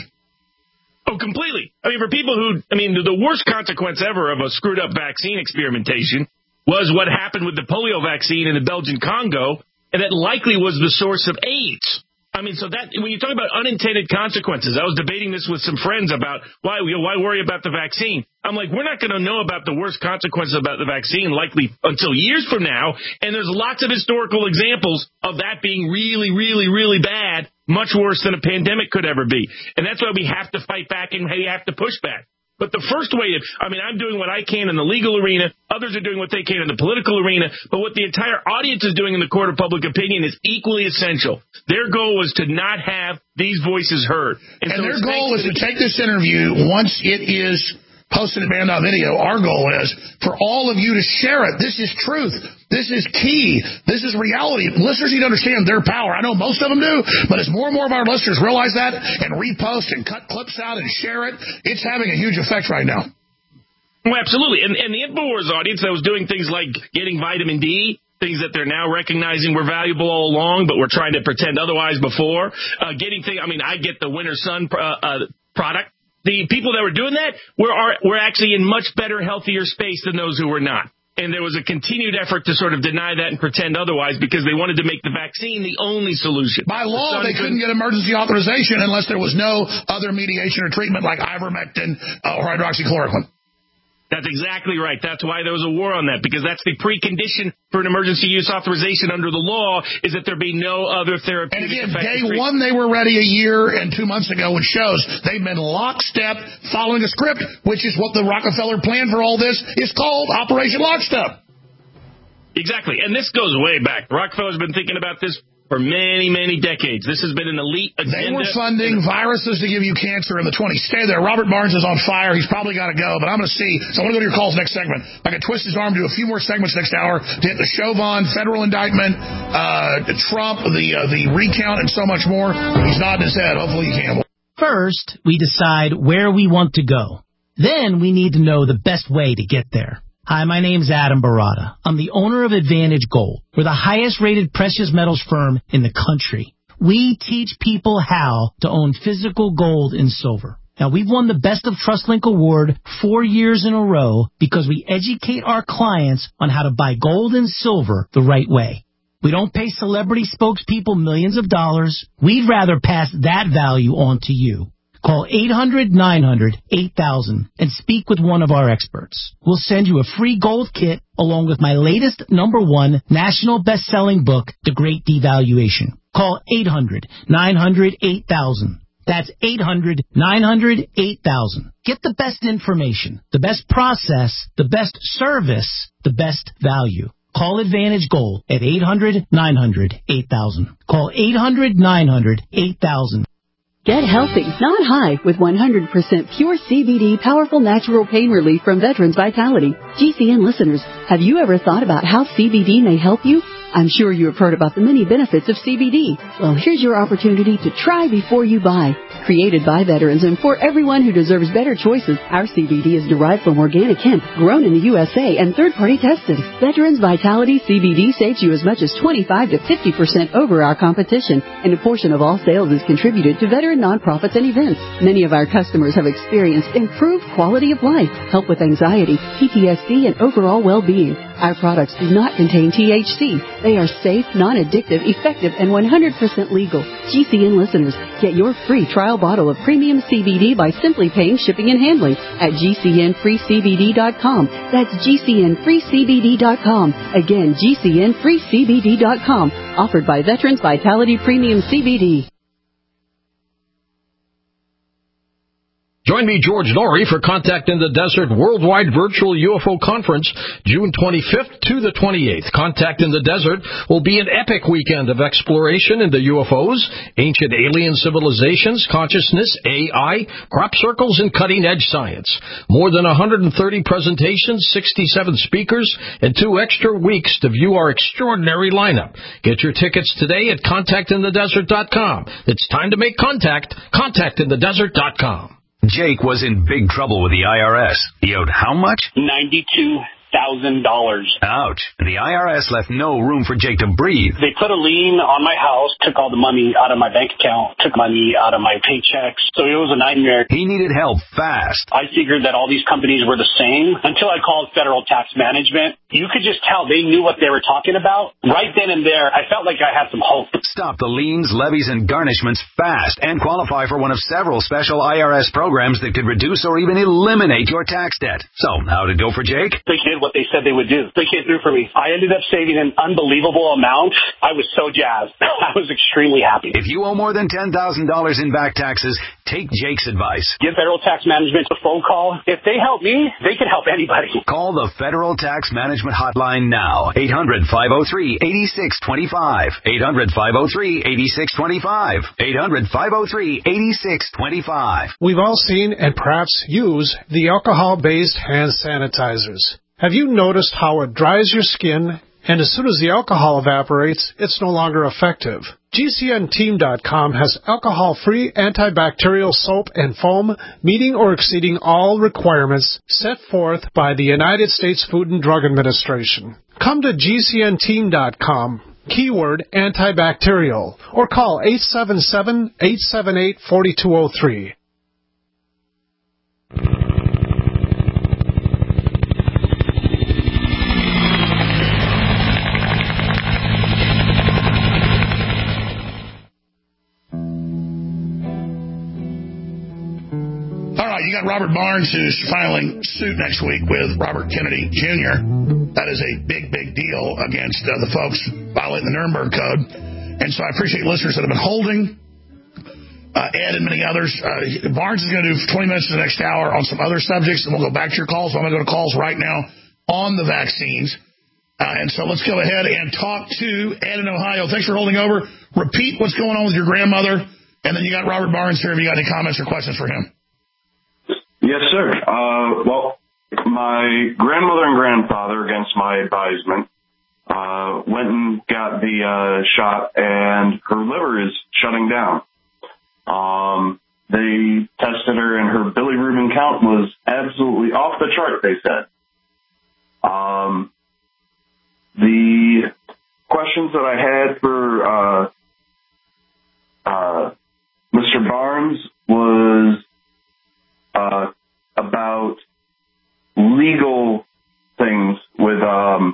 Oh, completely. I mean, for people who, I mean, the worst consequence ever of a screwed up vaccine experimentation was what happened with the polio vaccine in the Belgian Congo, and that likely was the source of AIDS. I mean, so that when you talk about unintended consequences, I was debating this with some friends about why you know, why worry about the vaccine. I'm like, we're not going to know about the worst consequences about the vaccine likely until years from now. And there's lots of historical examples of that being really, really, really bad, much worse than a pandemic could ever be. And that's why we have to fight back and we have to push back. But the first way, if, I mean, I'm doing what I can in the legal arena. Others are doing what they can in the political arena. But what the entire audience is doing in the court of public opinion is equally essential. Their goal was to not have these voices heard. And, and so their goal is to take this interview once it is posted at Band Video. Our goal is for all of you to share it. This is truth. This is key. This is reality. Listeners need to understand their power. I know most of them do, but as more and more of our listeners realize that and repost and cut clips out and share it, it's having a huge effect right now. Oh, absolutely. And, and the InfoWars audience that was doing things like getting vitamin D, things that they're now recognizing were valuable all along, but were trying to pretend otherwise before, uh, getting things, I mean, I get the Winter Sun uh, uh, product. The people that were doing that were are, were actually in much better, healthier space than those who were not. And there was a continued effort to sort of deny that and pretend otherwise because they wanted to make the vaccine the only solution. By law, the they couldn't get emergency authorization unless there was no other mediation or treatment like ivermectin uh, or hydroxychloroquine. That's exactly right. That's why there was a war on that, because that's the precondition for an emergency use authorization under the law is that there be no other therapeutic. And again, day one they were ready a year and two months ago, which shows they've been lockstep following a script, which is what the Rockefeller plan for all this is called, Operation Lockstep. Exactly. And this goes way back. Rockefeller's been thinking about this for many, many decades. This has been an elite agenda. They were funding viruses to give you cancer in the twenties. Stay there. Robert Barnes is on fire. He's probably got to go, but I'm going to see. So I want to go to your calls next segment. I can twist his arm, do a few more segments next hour to hit the Chauvin federal indictment, uh, Trump, the uh, the recount, and so much more. He's nodding his head. Hopefully you can. First, we decide where we want to go. Then we need to know the best way to get there. Hi, my name's Adam Barata. I'm the owner of Advantage Gold. We're the highest-rated precious metals firm in the country. We teach people how to own physical gold and silver. Now, we've won the Best of TrustLink Award four years in a row because we educate our clients on how to buy gold and silver the right way. We don't pay celebrity spokespeople millions of dollars. We'd rather pass that value on to you. Call eight hundred nine hundred eight thousand and speak with one of our experts. We'll send you a free gold kit along with my latest number one national best-selling book, The Great Devaluation. Call eight hundred nine hundred eight thousand. That's eight hundred nine hundred eight thousand. Get the best information, the best process, the best service, the best value. Call Advantage Gold at eight hundred nine hundred eight thousand. Call eight hundred nine hundred eight thousand. Get healthy, not high, with one hundred percent pure C B D powerful natural pain relief from Veterans Vitality. G C N listeners, have you ever thought about how C B D may help you? I'm sure you have heard about the many benefits of C B D. Well, here's your opportunity to try before you buy. Created by veterans and for everyone who deserves better choices, our C B D is derived from organic hemp, grown in the U S A and third-party tested. Veterans Vitality C B D saves you as much as twenty-five to fifty percent over our competition, and a portion of all sales is contributed to veteran nonprofits and events. Many of our customers have experienced improved quality of life, help with anxiety, P T S D, and overall well-being. Our products do not contain T H C. They are safe, non-addictive, effective, and one hundred percent legal. G C N listeners, get your free trial bottle of premium C B D by simply paying shipping and handling at G C N free C B D dot com. That's G C N free C B D dot com. Again, G C N free C B D dot com. Offered by Veterans Vitality Premium C B D. Join me, George Norrie, for Contact in the Desert Worldwide Virtual U F O Conference, June twenty-fifth to the twenty-eighth. Contact in the Desert will be an epic weekend of exploration into U F Os, ancient alien civilizations, consciousness, A I, crop circles, and cutting-edge science. More than one hundred thirty presentations, sixty-seven speakers, and two extra weeks to view our extraordinary lineup. Get your tickets today at contact in the desert dot com. It's time to make contact. contact in the desert dot com. Jake was in big trouble with the I R S. He owed how much? ninety-two thousand dollars. Ouch. The I R S left no room for Jake to breathe. They put a lien on my house, took all the money out of my bank account, took money out of my paychecks. So it was a nightmare. He needed help fast. I figured that all these companies were the same until I called Federal Tax Management. You could just tell they knew what they were talking about. Right then and there, I felt like I had some hope. Stop the liens, levies, and garnishments fast and qualify for one of several special I R S programs that could reduce or even eliminate your tax debt. So, how'd it go for Jake? They did what they said they would do. They came through for me. I ended up saving an unbelievable amount. I was so jazzed. I was extremely happy. If you owe more than ten thousand dollars in back taxes, take Jake's advice. Give Federal Tax Management a phone call. If they help me, they can help anybody. Call the Federal Tax Management Hotline now. eight hundred, five oh three, eight six two five. eight hundred, five oh three, eight six two five. eight hundred, five oh three, eight six two five. We've all seen and perhaps use the alcohol-based hand sanitizers. Have you noticed how it dries your skin, and as soon as the alcohol evaporates, it's no longer effective? G C N team dot com has alcohol-free antibacterial soap and foam meeting or exceeding all requirements set forth by the United States Food and Drug Administration. Come to G C N team dot com, keyword antibacterial, or call eight seven seven, eight seven eight, four two zero three. You got Robert Barnes, who's filing suit next week with Robert Kennedy Junior That is a big, big deal against uh, the folks violating the Nuremberg Code. And so I appreciate listeners that have been holding, uh, Ed and many others. Uh, Barnes is going to do twenty minutes to the next hour on some other subjects, and we'll go back to your calls. I'm going to go to calls right now on the vaccines. Uh, and so let's go ahead and talk to Ed in Ohio. Thanks for holding over. Repeat what's going on with your grandmother, and then you got Robert Barnes here if you got any comments or questions for him. Yes, sir. Uh, well, my grandmother and grandfather, against my advisement, uh, went and got the uh, shot, and her liver is shutting down. Um, they tested her, and her bilirubin count was absolutely off the chart, they said. Um, the questions that I had for uh, uh, Mister Barnes was Uh, about legal things with, um,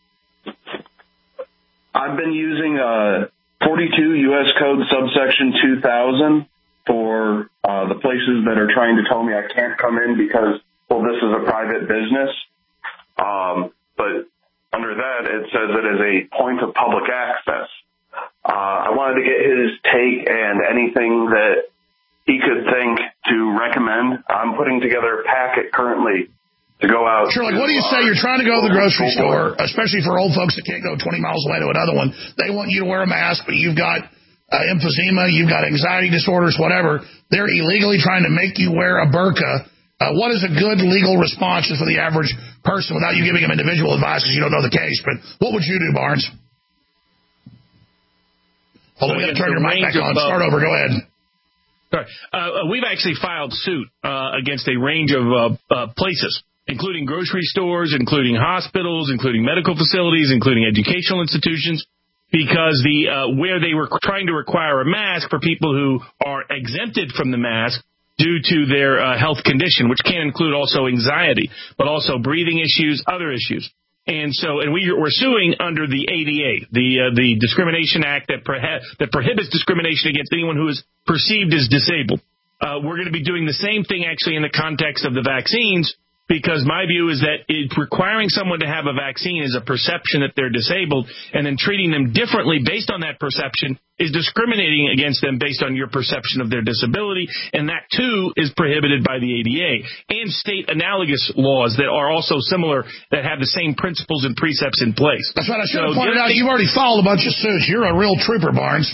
I've been using uh, forty-two U S Code subsection two thousand for uh, the places that are trying to tell me I can't come in because, well, this is a private business. Um, but under that, it says it is a point of public access. Uh, I wanted to get his take and anything that he could think to recommend. I'm putting together a packet currently to go out. Sure, like what do you say? You're trying to go to the grocery store, especially for old folks that can't go twenty miles away to another one. They want you to wear a mask, but you've got uh, emphysema, you've got anxiety disorders, whatever. They're illegally trying to make you wear a burqa. Uh, what is a good legal response for the average person without you giving them individual advice because you don't know the case? But what would you do, Barnes? Hold on, we got to turn your mic back on. Start over. Go ahead. Sorry. Uh, we've actually filed suit uh, against a range of uh, uh, places, including grocery stores, including hospitals, including medical facilities, including educational institutions, because the uh, where they were trying to require a mask for people who are exempted from the mask due to their uh, health condition, which can include also anxiety, but also breathing issues, other issues. And so, and we, we're suing under the A D A, the uh, the Discrimination Act that, prohi- that prohibits discrimination against anyone who is perceived as disabled. Uh, we're going to be doing the same thing actually in the context of the vaccines, because my view is that it, requiring someone to have a vaccine is a perception that they're disabled, and then treating them differently based on that perception is discriminating against them based on your perception of their disability, and that, too, is prohibited by the A D A, and state analogous laws that are also similar, that have the same principles and precepts in place. That's right. I should so have pointed out, you've already filed a bunch of suits. You're a real trooper, Barnes.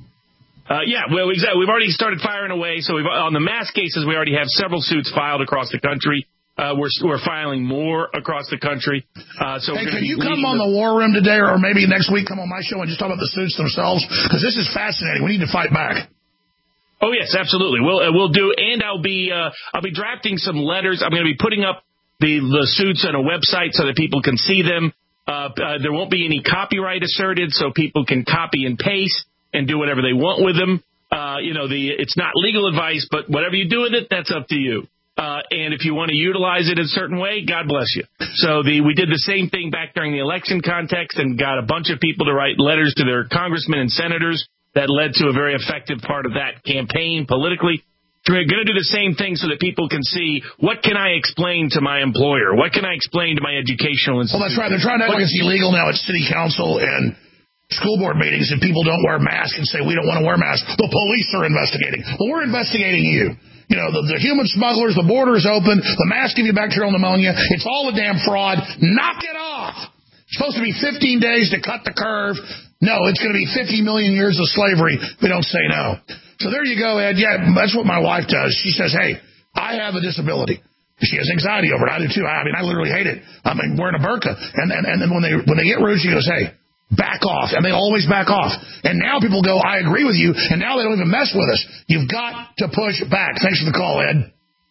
Uh, yeah, well, exactly. We've already started firing away. So we've, on the mask cases, we already have several suits filed across the country. Uh, we're we're filing more across the country. Uh, so hey, can you come on the, the War Room today, or maybe next week come on my show and just talk about the suits themselves? Because this is fascinating. We need to fight back. Oh yes, absolutely. We'll uh, we'll do, and I'll be uh, I'll be drafting some letters. I'm going to be putting up the the suits on a website so that people can see them. Uh, uh, there won't be any copyright asserted, so people can copy and paste and do whatever they want with them. Uh, you know, the it's not legal advice, but whatever you do with it, that's up to you. Uh, and if you want to utilize it in a certain way, God bless you. So the we did the same thing back during the election context and got a bunch of people to write letters to their congressmen and senators that led to a very effective part of that campaign politically. We're going to do the same thing so that people can see, what can I explain to my employer? What can I explain to my educational institution? Well, that's right. They're trying to act like it's illegal now at city council and school board meetings if people don't wear masks and say we don't want to wear masks. The police are investigating. Well, we're investigating you. You know, the, the human smugglers, the border is open, the masks give you bacterial pneumonia. It's all a damn fraud. Knock it off. It's supposed to be fifteen days to cut the curve. No, it's going to be fifty million years of slavery if we don't say no. So there you go, Ed. Yeah, that's what my wife does. She says, hey, I have a disability. She has anxiety over it. I do too. I mean, I literally hate it. I mean, wearing a burqa. And, and, and then when they, when they get rude, she goes, hey, back off. And they always back off. And now people go, I agree with you. And now they don't even mess with us. You've got to push back. Thanks for the call, Ed.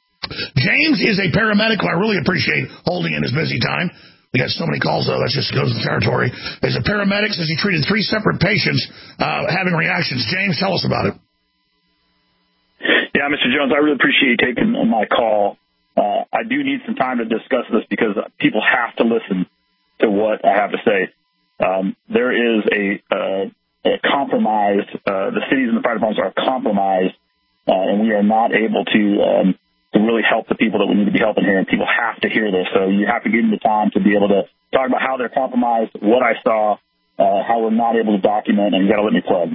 James is a paramedic who I really appreciate holding in his busy time. We got so many calls, though. That just goes with the territory. As a paramedic, says he treated three separate patients uh, having reactions. James, tell us about it. Yeah, Mister Jones, I really appreciate you taking my call. Uh, I do need some time to discuss this because people have to listen to what I have to say. Um, there is a, uh, a compromised, uh, the cities and the fire departments are compromised, uh, and we are not able to, um, to really help the people that we need to be helping here, and people have to hear this. So you have to give them the time to be able to talk about how they're compromised, what I saw, uh, how we're not able to document, and you got to let me plug.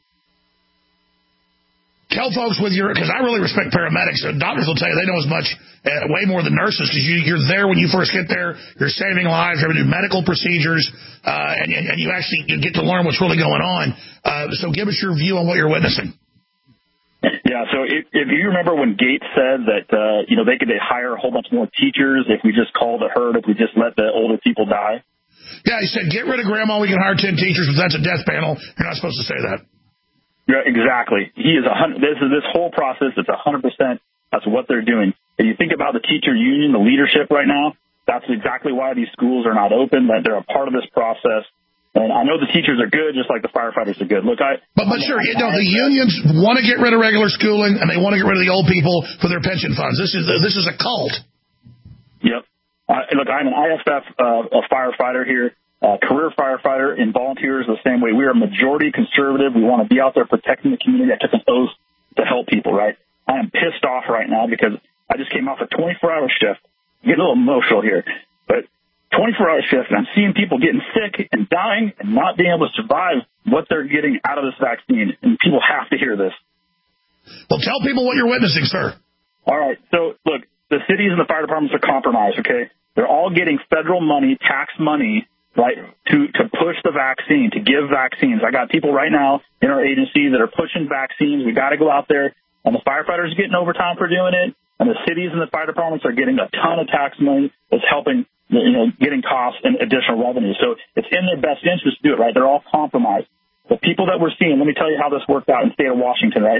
Tell folks with your, because I really respect paramedics. Doctors will tell you they know as much, uh, way more than nurses, because you, you're there when you first get there. You're saving lives. You're having to do medical procedures, uh, and, and, and you actually you get to learn what's really going on. Uh, so give us your view on what you're witnessing. Yeah, so if, if you remember when Gates said that, uh, you know, they could hire a whole bunch more teachers if we just called a herd, if we just let the older people die. Yeah, he said, get rid of grandma, we can hire ten teachers, but that's a death panel. You're not supposed to say that. Yeah, exactly. He is a hundred. This is this whole process. It's a hundred percent. That's what they're doing. And you think about the teacher union, the leadership right now. That's exactly why these schools are not open. That they're a part of this process. And I know the teachers are good, just like the firefighters are good. Look, I. But but sure, you know, the unions want to get rid of regular schooling, and they want to get rid of the old people for their pension funds. This is this is a cult. Yep. Uh, look, I'm an I F F uh, a firefighter here. Uh, career firefighter and volunteers the same way. We are majority conservative. We want to be out there protecting the community. I took an oath to help people, right? I am pissed off right now because I just came off a twenty-four hour shift. I'm getting a little emotional here, but twenty-four hour shift, and I'm seeing people getting sick and dying and not being able to survive what they're getting out of this vaccine, and people have to hear this. Well, tell people what you're witnessing, sir. All right. So, look, the cities and the fire departments are compromised, okay? They're all getting federal money, tax money, right, to, to push the vaccine, to give vaccines. I got people right now in our agency that are pushing vaccines. We got to go out there, and the firefighters are getting overtime for doing it, and the cities and the fire departments are getting a ton of tax money that's helping, you know, getting costs and additional revenue. So it's in their best interest to do it, right? They're all compromised. The people that we're seeing, let me tell you how this worked out in the state of Washington, right?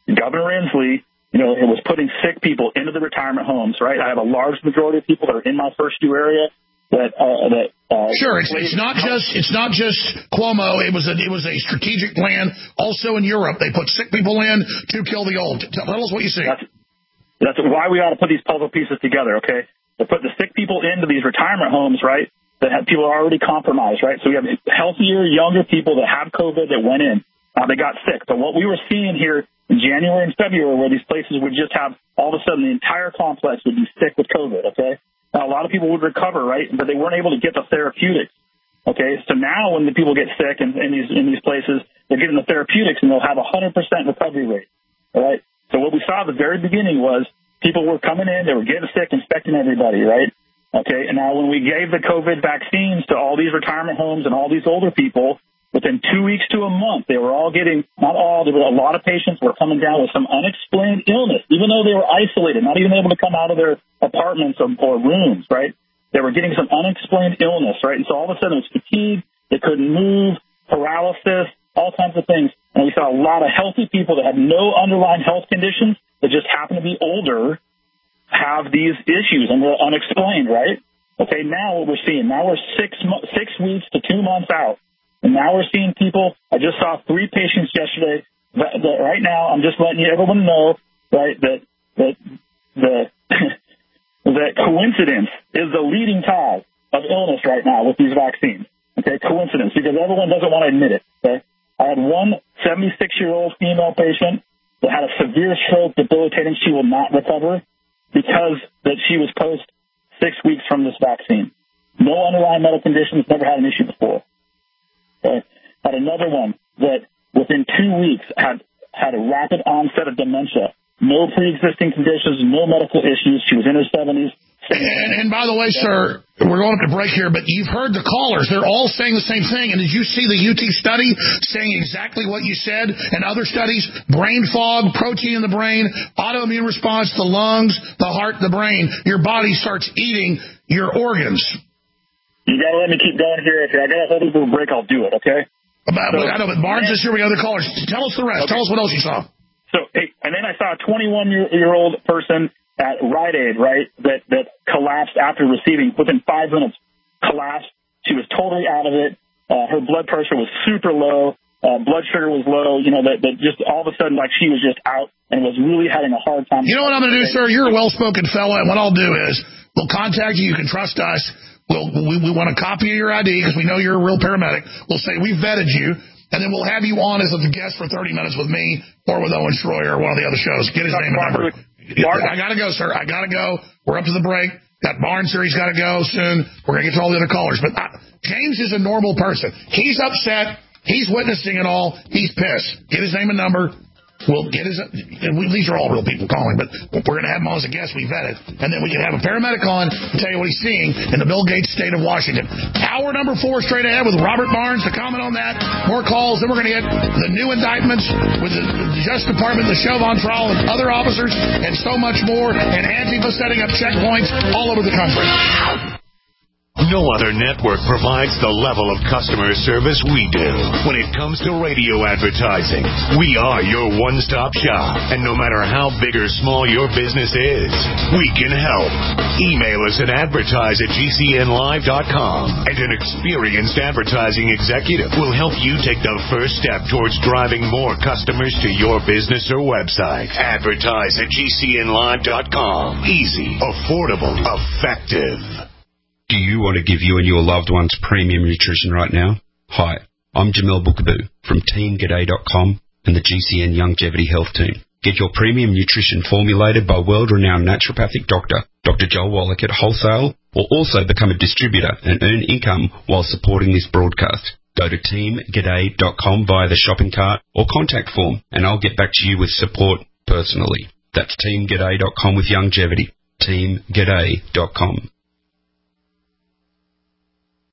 Governor Inslee, you know, it was putting sick people into the retirement homes, right? I have a large majority of people that are in my first due area that uh, that uh, sure. It's, it's not just it's not just Cuomo. It was a it was a strategic plan. Also in Europe, they put sick people in to kill the old. Tell us what you see. That's, that's why we ought to put these puzzle pieces together. Okay, to put the sick people into these retirement homes, right? That have people are already compromised, right? So we have healthier, younger people that have COVID that went in. Uh, they got sick. So what we were seeing here in January and February, where these places would just have all of a sudden the entire complex would be sick with COVID. Okay. Now, a lot of people would recover, right? But they weren't able to get the therapeutics. Okay, so now when the people get sick in, in these in these places, they're getting the therapeutics and they'll have a hundred percent recovery rate. All right. So what we saw at the very beginning was people were coming in, they were getting sick, infecting everybody, right? Okay. And now when we gave the COVID vaccines to all these retirement homes and all these older people, within two weeks to a month, they were all getting, not all, there were a lot of patients were coming down with some unexplained illness, even though they were isolated, not even able to come out of their apartments or, or rooms, right? They were getting some unexplained illness, right? And so all of a sudden it was fatigue, they couldn't move, paralysis, all kinds of things. And we saw a lot of healthy people that had no underlying health conditions that just happened to be older have these issues and they're unexplained, right? Okay, now what we're seeing, now we're six, mo- six weeks to two months out. And now we're seeing people, I just saw three patients yesterday. That, that right now, I'm just letting you, everyone know, right, that that the that coincidence is the leading cause of illness right now with these vaccines. Okay, coincidence, because everyone doesn't want to admit it. Okay, I had one seventy-six-year-old female patient that had a severe stroke, debilitating. She will not recover because that she was post six weeks from this vaccine. No underlying medical conditions, never had an issue before. Okay. Had another one that within two weeks had had a rapid onset of dementia, no pre-existing conditions, no medical issues. She was in her seventies. And, and by the way, sir, we're going up to break here, but you've heard the callers. They're all saying the same thing. And did you see the U T study saying exactly what you said? And other studies, brain fog, protein in the brain, autoimmune response, the lungs, the heart, the brain. Your body starts eating your organs. You got to let me keep going here. If I got to hold it to a break, I'll do it, okay? But, so, I know, but Barnes is here with other callers. Tell us the rest. Okay. Tell us what else you saw. So, hey, and then I saw a twenty-one-year-old person at Rite Aid, right, that, that collapsed after receiving, within five minutes, collapsed. She was totally out of it. Uh, her blood pressure was super low. Uh, blood sugar was low. You know, that, that just all of a sudden, like, she was just out and was really having a hard time. You know what I'm going to do, sir? You're a well-spoken fella, and what I'll do is we'll contact you. You can trust us. We'll, we, we want a copy of your I D because we know you're a real paramedic. We'll say we vetted you, and then we'll have you on as a guest for thirty minutes with me or with Owen Schroyer or one of the other shows. Get his name and number. I got to go, sir. I got to go. We're up to the break. Got Barnes here. He's got to go soon. We're going to get to all the other callers. But uh, James is a normal person. He's upset. He's witnessing it all. He's pissed. Get his name and number. We'll get his, and we, these are all real people calling, but we're going to have him on as a guest. We vetted. And then we can have a paramedic on and tell you what he's seeing in the Bill Gates state of Washington. Hour number four straight ahead with Robert Barnes to comment on that. More calls. Then we're going to get the new indictments with the, the Justice Department, the Chauvin trial, and other officers, and so much more. And Antifa setting up checkpoints all over the country. No other network provides the level of customer service we do. When it comes to radio advertising, we are your one-stop shop. And no matter how big or small your business is, we can help. Email us at advertise at G C N live dot com, and an experienced advertising executive will help you take the first step towards driving more customers to your business or website. Advertise at G C N live dot com. Easy, affordable, effective. Do you want to give you and your loved ones premium nutrition right now? Hi, I'm Jamel Bookaboo from Team G'day dot com and the G C N Longevity Health Team. Get your premium nutrition formulated by world-renowned naturopathic doctor, Doctor Joel Wallach at wholesale, or also become a distributor and earn income while supporting this broadcast. Go to Team G'day dot com via the shopping cart or contact form, and I'll get back to you with support personally. That's Team G'day dot com with longevity. Team G'day dot com.